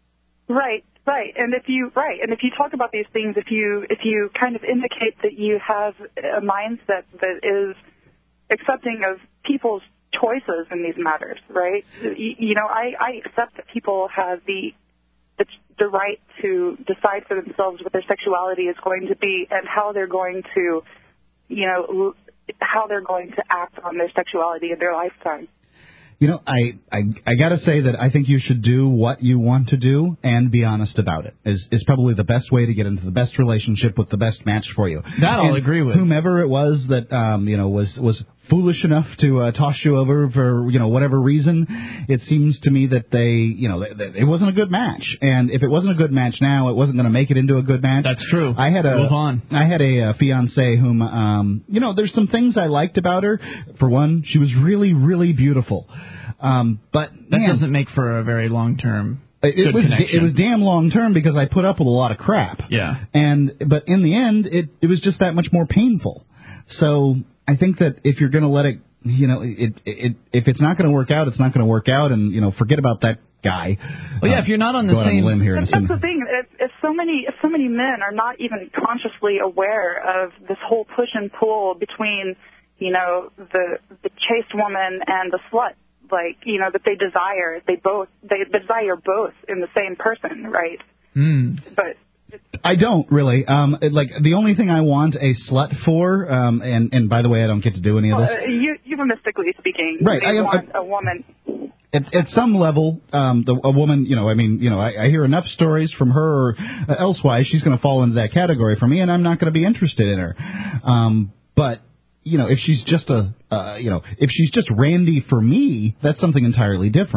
S12: Right, right. And if you right, and if you talk about these things, if you if you kind of indicate that you have a mindset that is accepting of people's choices in these matters, right? You, you know, I, I accept that people have the, the the right to decide for themselves what their sexuality is going to be and how they're going to, you know, how they're going to act on their sexuality in their lifetime.
S1: You know, I, I I gotta say that I think you should do what you want to do and be honest about it. Is is probably the best way to get into the best relationship with the best match for you.
S2: That I'll
S1: And
S2: agree with.
S1: Whomever it was that um you know was was foolish enough to uh, toss you over for you know whatever reason, it seems to me that they you know they, they, it wasn't a good match. And if it wasn't a good match now, it wasn't going to make it into a good match.
S2: That's true.
S1: I had a
S2: Move on.
S1: I had a, uh fiance whom um you know there's some things I liked about her. For one, she was really really beautiful. Um, but
S2: That
S1: man,
S2: doesn't make for a very long-term
S1: it,
S2: good
S1: it was
S2: connection.
S1: it was damn long term because I put up with a lot of crap.
S2: Yeah.
S1: And but in the end, it it was just that much more painful. So I think that if you're going to let it, you know, it it if it's not going to work out, it's not going to work out, and you know, forget about that guy.
S2: Well, yeah,
S1: Uh,
S2: if you're not on the
S1: go out
S2: same
S1: on a limb here and
S12: That's, that's
S1: assume-
S12: the thing. If, if so many, if so many men are not even consciously aware of this whole push and pull between, you know, the the chaste woman and the slut, like you know that they desire, they both they desire both in the same person, right?
S2: Mm.
S12: But
S1: I don't really. Um, it- like the only thing I want a slut for, um, and and by the way, I don't get to do any of
S12: uh,
S1: this.
S12: you, euphemistically speaking,
S1: Right,
S12: they
S1: I- I-
S12: want a woman.
S1: At, at some level, um, the, a woman, you know, I mean, you know, I, I hear enough stories from her or uh, elsewise, she's going to fall into that category for me, and I'm not going to be interested in her. Um, but, you know, if she's just a, uh, you know, if she's just Randy for me, that's something entirely different.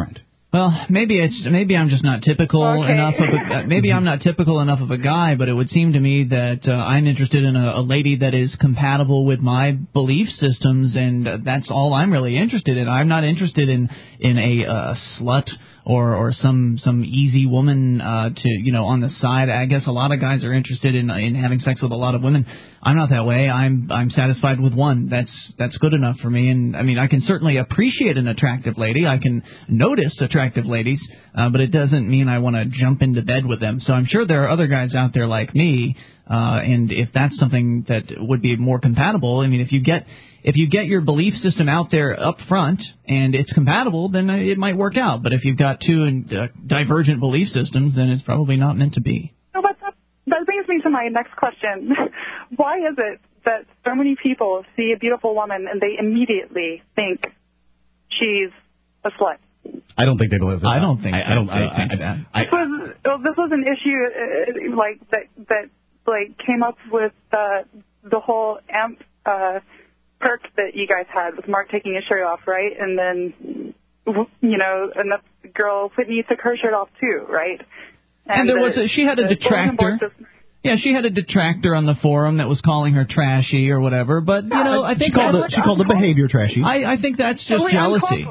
S2: Well, maybe it's maybe I'm just not typical
S12: Okay.
S2: enough of a, maybe I'm not typical enough of a guy, but it would seem to me that uh, I'm interested in a, a lady that is compatible with my belief systems, and uh, that's all I'm really interested in. I'm not interested in in a uh, slut or or some some easy woman uh, to you know on the side. I guess a lot of guys are interested in in having sex with a lot of women. I'm not that way. I'm I'm satisfied with one. That's that's good enough for me. And I mean, I can certainly appreciate an attractive lady. I can notice attractive ladies, uh, but it doesn't mean I want to jump into bed with them. So I'm sure there are other guys out there like me. Uh, and if that's something that would be more compatible, I mean, if you get if you get your belief system out there up front and it's compatible, then it might work out. But if you've got two uh, divergent belief systems, then it's probably not meant to be.
S12: No, but that, that brings me to my next question. Why is it that so many people see a beautiful woman and they immediately think she's a slut?
S1: I don't think they believe that.
S2: I don't think.
S1: I, I don't.
S2: they
S1: I,
S2: think
S1: I,
S2: that.
S1: I,
S12: This was well, this was an issue uh, like that that like came up with uh, the whole amp uh, perk that you guys had with Mark taking his shirt off, right? And then you know, another girl, Whitney, took her shirt off too, right?
S2: And, and there
S12: the,
S2: was a, she had a detractor. Yeah, she had a detractor on the forum that was calling her trashy or whatever. But you know, I think
S1: she called, the, she called the behavior trashy.
S2: I, I think that's just
S12: totally
S2: jealousy.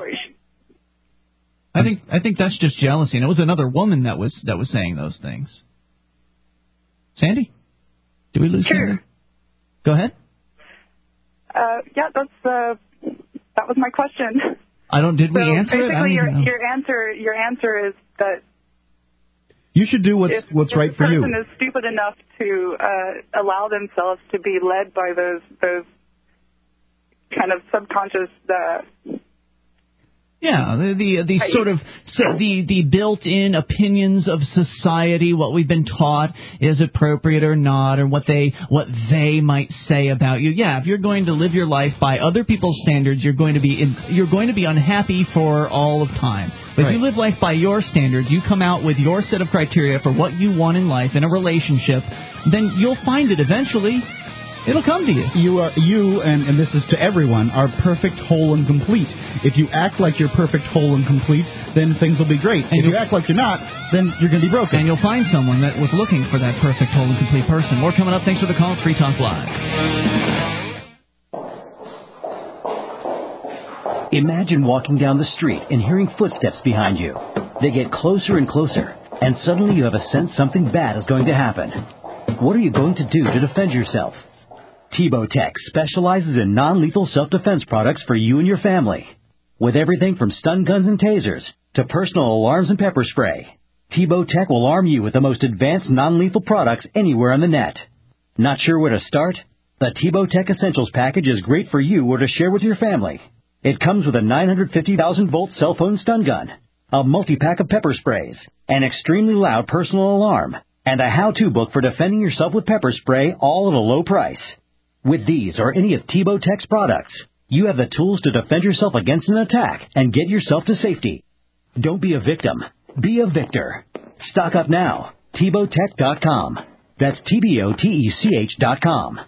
S2: I think I think that's just jealousy, and it was another woman that was that was saying those things. Sandy, did we lose
S12: sure.
S2: Sandy? Go ahead.
S12: Uh, yeah, that's uh, that was my question.
S2: I don't. Did we
S12: so
S2: answer it? I
S12: basically,
S2: don't
S12: your
S2: even know.
S12: your answer your answer is that
S1: you should do what's
S12: if,
S1: what's
S12: if
S1: right for you.
S12: If a person is stupid enough to uh, allow themselves to be led by those those kind of subconscious. Uh,
S2: Yeah, the the, the sort of so the the built-in opinions of society, what we've been taught is appropriate or not, or what they what they might say about you. Yeah, if you're going to live your life by other people's standards, you're going to be in, you're going to be unhappy for all of time. But right. if you live life by your standards, you come out with your set of criteria for what you want in life in a relationship, then you'll find it eventually. It'll come to you. You
S1: are you, and, and this is to everyone, are perfect, whole, and complete. If you act like you're perfect, whole, and complete, then things will be great. And if you act like you're not, then you're going to be broken.
S2: And you'll find someone that was looking for that perfect, whole, and complete person. More coming up. Thanks for the call. It's Free Talk Live.
S13: Imagine walking down the street and hearing footsteps behind you. They get closer and closer, and suddenly you have a sense something bad is going to happen. What are you going to do to defend yourself? T-Bowtech specializes in non-lethal self-defense products for you and your family. With everything from stun guns and tasers to personal alarms and pepper spray, T-Bowtech will arm you with the most advanced non-lethal products anywhere on the net. Not sure where to start? The T-Bowtech Essentials package is great for you or to share with your family. It comes with a nine hundred fifty thousand volt cell phone stun gun, a multi-pack of pepper sprays, an extremely loud personal alarm, and a how-to book for defending yourself with pepper spray, all at a low price. With these or any of T-Bowtech's products, you have the tools to defend yourself against an attack and get yourself to safety. Don't be a victim. Be a victor. Stock up now. T Bowtech dot com. That's T B O T E C H dot com.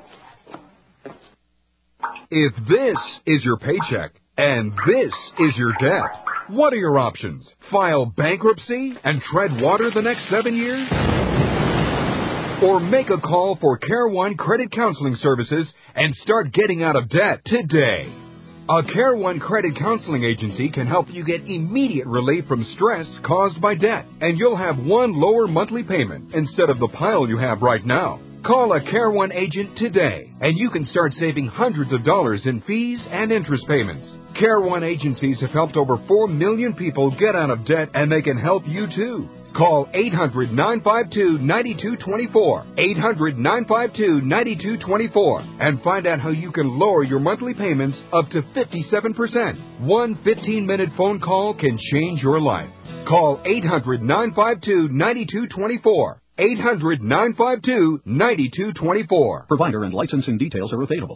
S14: If this is your paycheck and this is your debt, what are your options? File bankruptcy and tread water the next seven years? Or make a call for Care One Credit Counseling Services and start getting out of debt today. A Care One Credit Counseling Agency can help you get immediate relief from stress caused by debt, and you'll have one lower monthly payment instead of the pile you have right now. Call a Care One agent today, and you can start saving hundreds of dollars in fees and interest payments. Care One agencies have helped over four million people get out of debt, and they can help you too. Call eight hundred, nine five two, nine two two four, eight hundred, nine five two, nine two two four, and find out how you can lower your monthly payments up to fifty-seven percent. One fifteen-minute phone call can change your life. Call eight hundred, nine five two, nine two two four, eight hundred, nine five two, nine two two four.
S15: Provider and licensing details are available.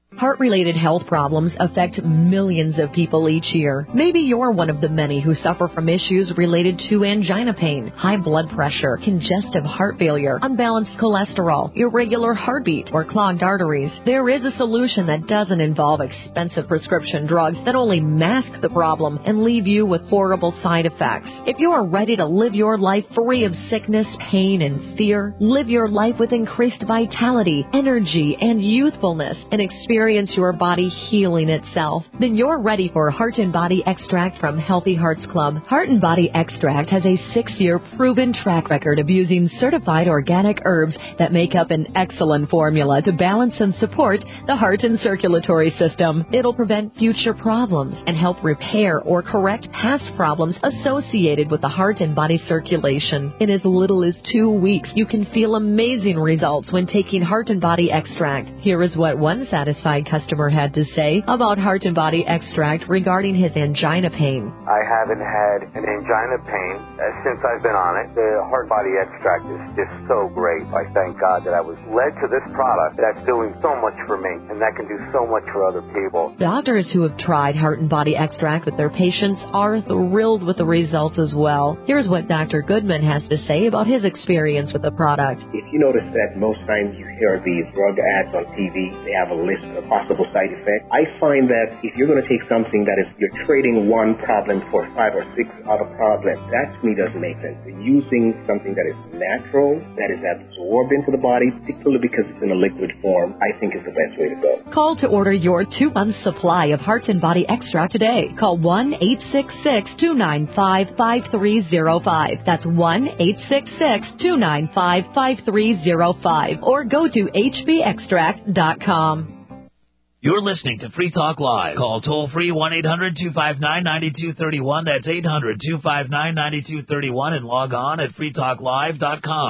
S15: Heart-related health problems affect millions of people each year. Maybe you're one of the many who suffer from issues related to angina pain, high blood pressure, congestive heart failure, unbalanced cholesterol, irregular heartbeat, or clogged arteries. There is a solution that doesn't involve expensive prescription drugs that only mask the problem and leave you with horrible side effects. If you are ready to live your life free of sickness, pain, and fear, live your life with increased vitality, energy, and youthfulness, and experience Experience your body healing itself, then you're ready for Heart and Body Extract from Healthy Hearts Club. Heart and Body Extract has a six-year proven track record of using certified organic herbs that make up an excellent formula to balance and support the heart and circulatory system. It'll prevent future problems and help repair or correct past problems associated with the heart and body circulation. In as little as two weeks, you can feel amazing results when taking Heart and Body Extract. Here is what one satisfied customer had to say about Heart and Body Extract regarding his angina pain.
S16: I haven't had an angina pain uh, since I've been on it. The Heart Body Extract is just so great. I thank God that I was led to this product that's doing so much for me and that can do so much for other people.
S15: Doctors who have tried Heart and Body Extract with their patients are thrilled with the results as well. Here's what Doctor Goodman has to say about his experience with the product.
S17: If you notice that most times you hear these drug ads on T V, they have a list of possible side effects. I find that if you're going to take something that is, you're trading one problem for five or six other problems, that to me doesn't make sense. Using something that is natural, that is absorbed into the body, particularly because it's in a liquid form, I think is the best way to go.
S15: Call to order your two-month supply of Heart and Body Extra today. Call one eight six six, two nine five, five three zero five. That's one eight six six, two nine five, five three zero five. Or go to h b extract dot com.
S18: You're listening to Free Talk Live. Call toll-free one eight hundred two five nine nine two three one. That's eight hundred two five nine nine two three one. And log on at free talk live dot com.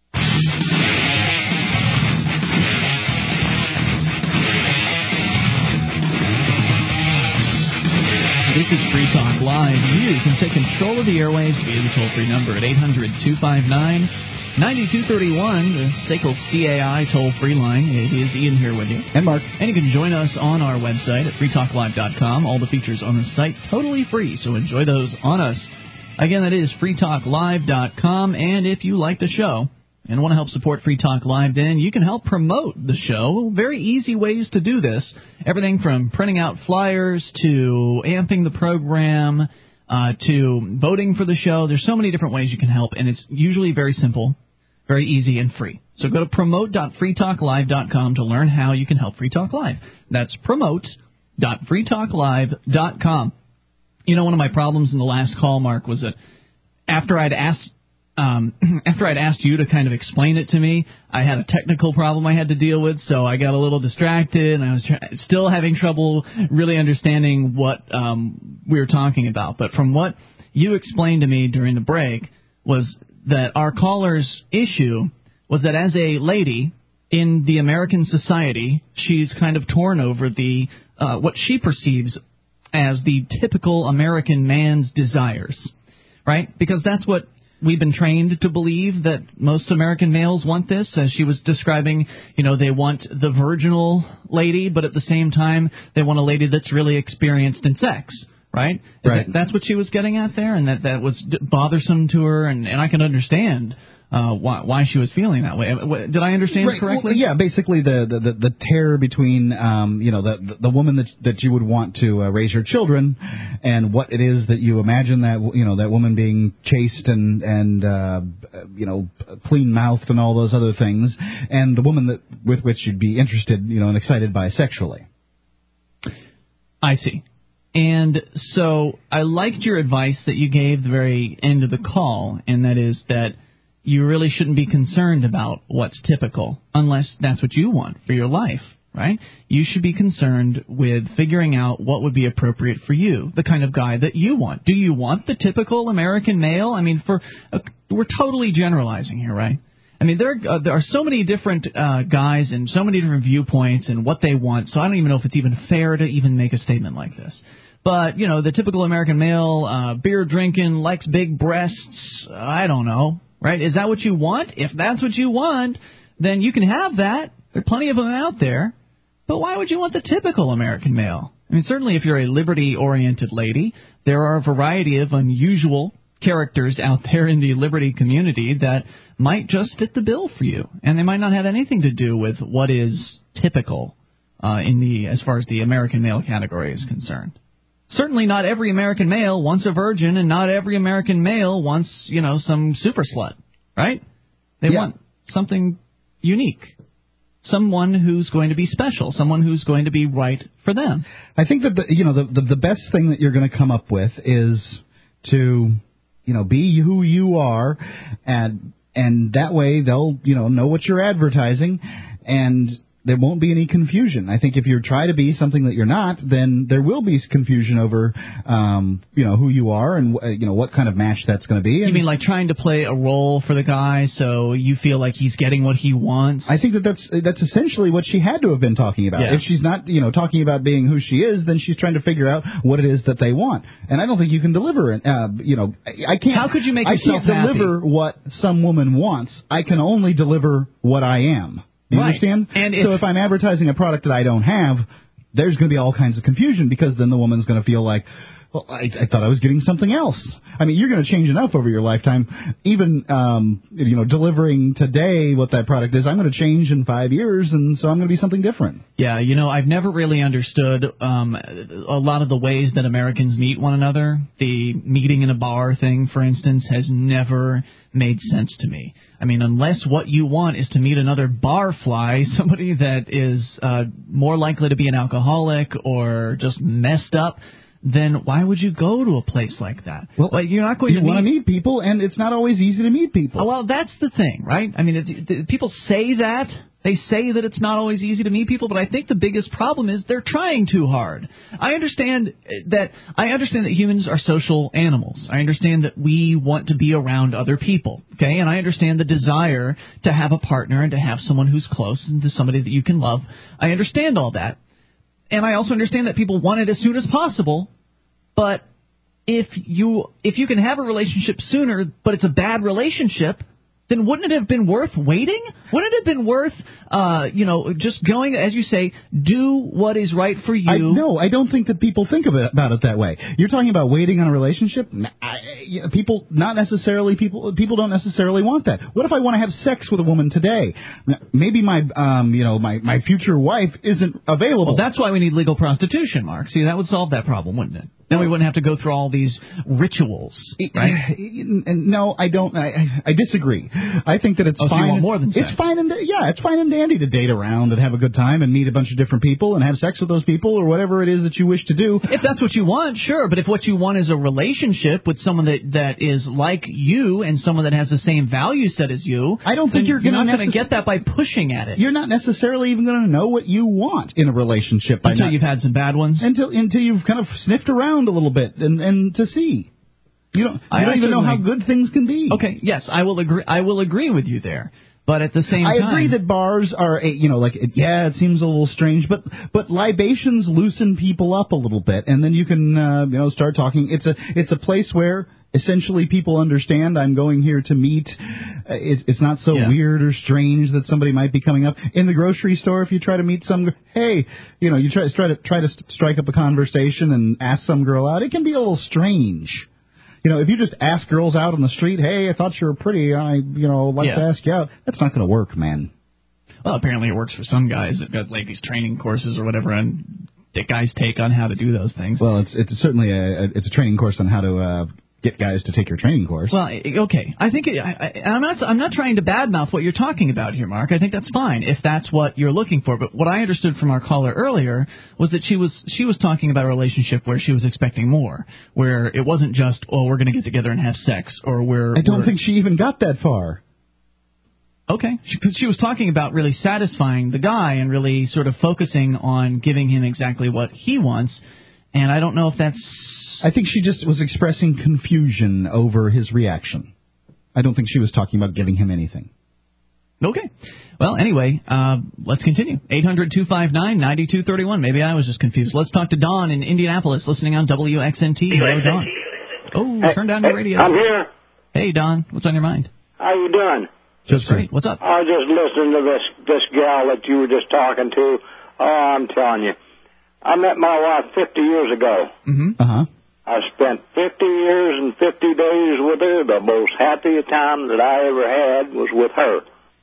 S2: This is Free Talk Live. You can take control of the airwaves via the toll-free number at eight hundred two five nine nine two three one, the S A C L C A I toll-free line. It is Ian here with you.
S1: And Mark.
S2: And you can join us on our website at free talk live dot com. All the features on the site totally free, so enjoy those on us. Again, that is free talk live dot com. And if you like the show and want to help support Free Talk Live, then you can help promote the show. Very easy ways to do this. Everything from printing out flyers to amping the program uh, to voting for the show. There's so many different ways you can help, and it's usually very simple. Very easy and free. So go to promote dot free talk live dot com to learn how you can help Free Talk Live. That's promote dot free talk live dot com. You know, one of my problems in the last call, Mark, was that after I'd asked um, after I'd asked you to kind of explain it to me, I had a technical problem I had to deal with, so I got a little distracted, and I was try- still having trouble really understanding what um, we were talking about. But from what you explained to me during the break was that our caller's issue was that as a lady in the American society, she's kind of torn over the uh, what she perceives as the typical American man's desires, right? Because that's what we've been trained to believe, that most American males want this. As she was describing, you know, they want the virginal lady, but at the same time, they want a lady that's really experienced in sex. Right?
S1: Right.
S2: That, that's what she was getting at there, and that, that was bothersome to her, and, and I can understand uh, why, why she was feeling that way. Did I understand
S1: right.
S2: correctly?
S1: Well, yeah, basically the, the, the, the tear between, um, you know, the, the, the woman that that you would want to uh, raise your children and what it is that you imagine that, you know, that woman being chaste and, and uh, you know, clean-mouthed and all those other things, and the woman that with which you'd be interested, you know, and excited by sexually.
S2: I see. And so I liked your advice that you gave the very end of the call, and that is that you really shouldn't be concerned about what's typical unless that's what you want for your life, right? You should be concerned with figuring out what would be appropriate for you, the kind of guy that you want. Do you want the typical American male? I mean, for uh, we're totally generalizing here, right? I mean, there are, uh, there are so many different uh, guys and so many different viewpoints and what they want, so I don't even know if it's even fair to even make a statement like this. But, you know, the typical American male, uh, beer drinking, likes big breasts, I don't know, right? Is that what you want? If that's what you want, then you can have that. There are plenty of them out there. But why would you want the typical American male? I mean, certainly if you're a liberty-oriented lady, there are a variety of unusual characters out there in the liberty community that might just fit the bill for you, and they might not have anything to do with what is typical uh, in the as far as the American male category is concerned. Certainly not every American male wants a virgin, and not every American male wants, you know, some super slut, right? They
S1: Yeah.
S2: want something unique, someone who's going to be special, someone who's going to be right for them.
S1: I think that the, you know the, the the best thing that you're going to come up with is to, you know, be who you are, and and that way they'll, you know, know what you're advertising, and there won't be any confusion. I think if you try to be something that you're not, then there will be confusion over, um, you know, who you are and, uh, you know, what kind of match that's going to be. And
S2: you mean like trying to play a role for the guy so you feel like he's getting what he wants?
S1: I think that that's that's essentially what she had to have been talking about.
S2: Yeah.
S1: If she's not, you know, talking about being who she is, then she's trying to figure out what it is that they want. And I don't think you can deliver it. Uh, you know, I, I can't.
S2: How could you make
S1: I
S2: yourself
S1: can't
S2: happy?
S1: deliver what some woman wants. I can only deliver what I am. You
S2: Right.
S1: understand?
S2: And
S1: so
S2: if-
S1: if I'm advertising a product that I don't have, there's going to be all kinds of confusion, because then the woman's going to feel like, well, I, I thought I was getting something else. I mean, you're going to change enough over your lifetime. Even, um, you know, delivering today what that product is, I'm going to change in five years, and so I'm going to be something different.
S2: Yeah, you know, I've never really understood um, a lot of the ways that Americans meet one another. The meeting in a bar thing, for instance, has never made sense to me. I mean, unless what you want is to meet another barfly, somebody that is uh, more likely to be an alcoholic or just messed up, then why would you go to a place like that?
S1: Well,
S2: like, you're not going
S1: you
S2: to
S1: want to
S2: meet...
S1: meet people, and it's not always easy to meet people.
S2: Oh, well, that's the thing, right? I mean, it, it, people say that. They say that it's not always easy to meet people, but I think the biggest problem is they're trying too hard. I understand that I understand that humans are social animals. I understand that we want to be around other people, okay? And I understand the desire to have a partner and to have someone who's close and to somebody that you can love. I understand all that. And I also understand that people want it as soon as possible, but if you if you can have a relationship sooner, but it's a bad relationship, then wouldn't it have been worth waiting? Wouldn't it have been worth, uh, you know, just going, as you say, do what is right for you?
S1: I, no, I don't think that people think of it about it that way. You're talking about waiting on a relationship. I, you know, people, not necessarily people. People don't necessarily want that. What if I want to have sex with a woman today? Maybe my, um, you know, my, my future wife isn't available.
S2: Well, that's why we need legal prostitution, Mark. See, that would solve that problem, wouldn't it? Then we wouldn't have to go through all these rituals, right?
S1: No, I don't. I, I disagree. I think that it's
S2: oh,
S1: fine.
S2: So you want more than sex.
S1: It's fine and yeah, it's fine and dandy to date around and have a good time and meet a bunch of different people and have sex with those people or whatever it is that you wish to do.
S2: If that's what you want, sure. But if what you want is a relationship with someone that that is like you and someone that has the same value set as you,
S1: I don't think you're,
S2: you're
S1: gonna
S2: not going
S1: necess-
S2: to get that by pushing at it.
S1: You're not necessarily even going to know what you want in a relationship by
S2: until
S1: not,
S2: you've had some bad ones.
S1: Until until you've kind of sniffed around a little bit and and to see. You don't. You
S2: I
S1: don't even know how
S2: certainly-
S1: good things can be.
S2: Okay, yes, I will agree. I will agree with you there. But at the same
S1: I
S2: time,
S1: agree that bars are, a, you know, like it, yeah, it seems a little strange, but but libations loosen people up a little bit, and then you can, uh, you know, start talking. It's a it's a place where essentially people understand I'm going here to meet. Uh, it, it's not so
S2: Yeah.
S1: weird or strange that somebody might be coming up in the grocery store. If you try to meet some, hey, you know, you try try to try to strike up a conversation and ask some girl out. It can be a little strange. You know, if you just ask girls out on the street, hey, I thought you were pretty, I, you know, like
S2: Yeah.
S1: to ask you out, that's not going to work, man.
S2: well, apparently it works for some guys that got ladies training courses or whatever, and the guys take on how to do those things.
S1: Well, it's it's certainly a it's a training course on how to uh, get guys to take your training course.
S2: Well, okay. I think it, I, I, I'm not. I'm not trying to badmouth what you're talking about here, Mark. I think that's fine if that's what you're looking for. But what I understood from our caller earlier was that she was she was talking about a relationship where she was expecting more, where it wasn't just, oh, we're going to get together and have sex, or where
S1: I don't
S2: we're,
S1: think she even got that far.
S2: Okay, because she, she was talking about really satisfying the guy and really sort of focusing on giving him exactly what he wants. And I don't know if that's...
S1: I think she just was expressing confusion over his reaction. I don't think she was talking about giving him anything.
S2: Okay. Well, anyway, uh, let's continue. eight hundred two five nine nine two three one. Maybe I was just confused. Let's talk to Don in Indianapolis, listening on W X N T. Hello, Don. Oh,
S19: Hey,
S2: turn down your radio.
S19: I'm here.
S2: Hey, Don. What's on your mind?
S19: How you doing?
S2: Just great. What's up?
S19: I was just listening to this this gal that you were just talking to. Oh, I'm telling you. I met my wife fifty years ago.
S1: Mm-hmm. Uh-huh.
S19: I spent fifty years and fifty days with her. The most happy time that I ever had was with her.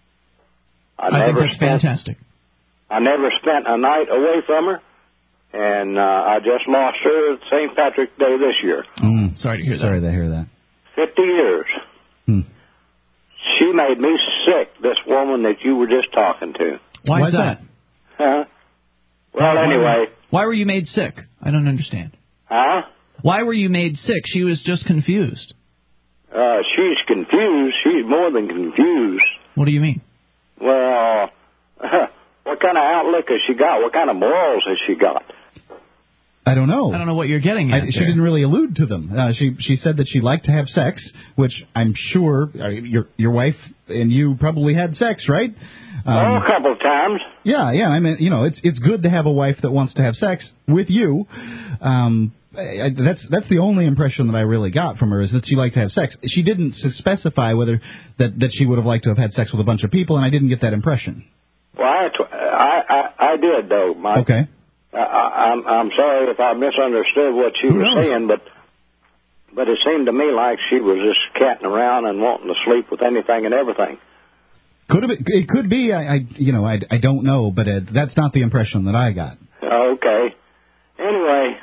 S19: I,
S2: I
S19: never
S2: think that's
S19: spent,
S2: fantastic.
S19: I never spent a night away from her, and uh, I just lost her Saint Patrick's Day this year.
S1: Mm.
S2: Sorry to hear that.
S1: Sorry to hear that.
S19: Fifty years.
S1: Hmm.
S19: She made me sick, this woman that you were just talking to.
S2: Why,
S1: Why
S2: is
S1: is
S2: that?
S19: Huh? Well,
S2: Why-
S19: anyway.
S2: Why were you made sick? I don't understand.
S19: Huh?
S2: Why were you made sick? She was just confused.
S19: Uh, she's confused. She's more than confused.
S2: What do you mean?
S19: Well, what kind of outlook has she got? What kind of morals has she got?
S1: I don't know.
S2: I don't know what you're getting at
S1: I, she
S2: there.
S1: didn't really allude to them. Uh, she she said that she liked to have sex, which I'm sure uh, your your wife and you probably had sex, right? Um,
S19: oh, a couple of times.
S1: Yeah, yeah. I mean, you know, it's it's good to have a wife that wants to have sex with you. Um, I, I, that's that's the only impression that I really got from her, is that she liked to have sex. She didn't s- specify whether that that she would have liked to have had sex with a bunch of people, and I didn't get that impression.
S19: Well, I I I, I did though, Mike.
S1: Okay.
S19: I, I, I'm I'm sorry if I misunderstood what she
S1: Who
S19: was
S1: knows?
S19: saying, but but it seemed to me like she was just catting around and wanting to sleep with anything and everything.
S1: Could have been, it could be. I, I you know I, I don't know, but uh, that's not the impression that I got.
S19: Okay. Anyway,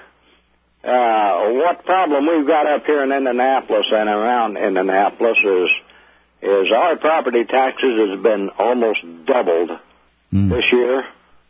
S19: uh, what problem we've got up here in Indianapolis and around Indianapolis is is our property taxes has been almost doubled
S1: mm.
S19: this year.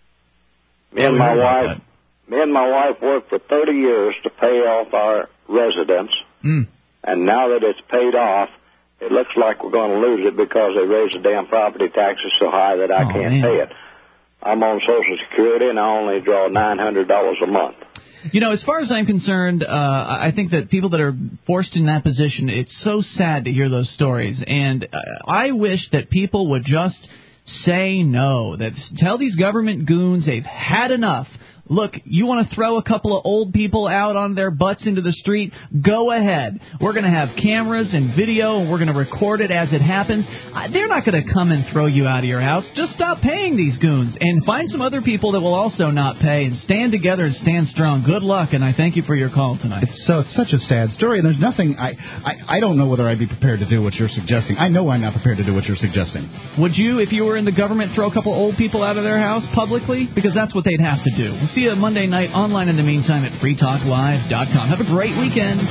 S19: Me
S2: Yeah,
S19: and
S2: we
S19: my
S2: heard about
S19: wife, me and my wife worked for thirty years to pay off our residence,
S2: Mm.
S19: and now that it's paid off, it looks like we're going to lose it because they raised the damn property taxes so high that I
S2: Oh,
S19: can't
S2: man.
S19: pay it. I'm on Social Security, and I only draw nine hundred dollars a month.
S2: You know, as far as I'm concerned, uh, I think that people that are forced in that position, it's so sad to hear those stories. And uh, I wish that people would just say no. That tell these government goons they've had enough. Look, you want to throw a couple of old people out on their butts into the street? Go ahead. We're going to have cameras and video, and we're going to record it as it happens. Uh, They're not going to come and throw you out of your house. Just stop paying these goons and find some other people that will also not pay and stand together and stand strong. Good luck, and I thank you for your call tonight.
S1: It's so it's such a sad story, and there's nothing. I, I I don't know whether I'd be prepared to do what you're suggesting. I know I'm not prepared to do what you're suggesting.
S2: Would you, if you were in the government, throw a couple old people out of their house publicly? Because that's what they'd have to do. We'll see you Monday night online in the meantime at free talk live dot com. Have a great weekend.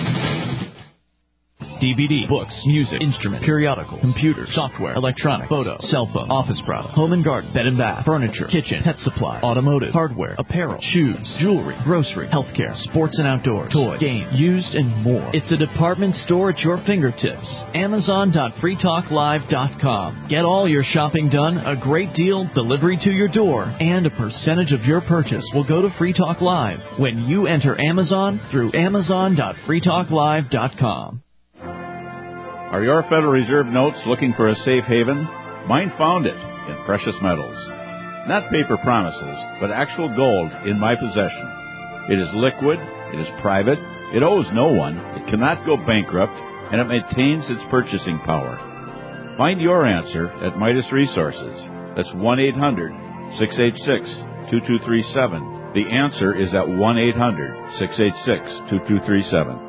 S2: D V D, books, music, instruments, periodicals, computers, software, electronic, photo, cell phone, office product, home and garden, bed and bath, furniture, kitchen, pet supply, automotive, hardware, apparel, shoes, jewelry, grocery, healthcare, sports and outdoors, toys, games, used, and more. It's a department store at your fingertips. Amazon dot free talk live dot com. Get all your shopping done, a great deal, delivery to your door, and a percentage of your purchase will go to Free Talk Live when you enter Amazon through Amazon dot free talk live dot com.
S20: Are your Federal Reserve notes looking for a safe haven? Mine found it in precious metals. Not paper promises, but actual gold in my possession. It is liquid, it is private, it owes no one, it cannot go bankrupt, and it maintains its purchasing power. Find your answer at Midas Resources. That's one eight hundred six eight six two two three seven. The answer is at one eight hundred six eight six two two three seven.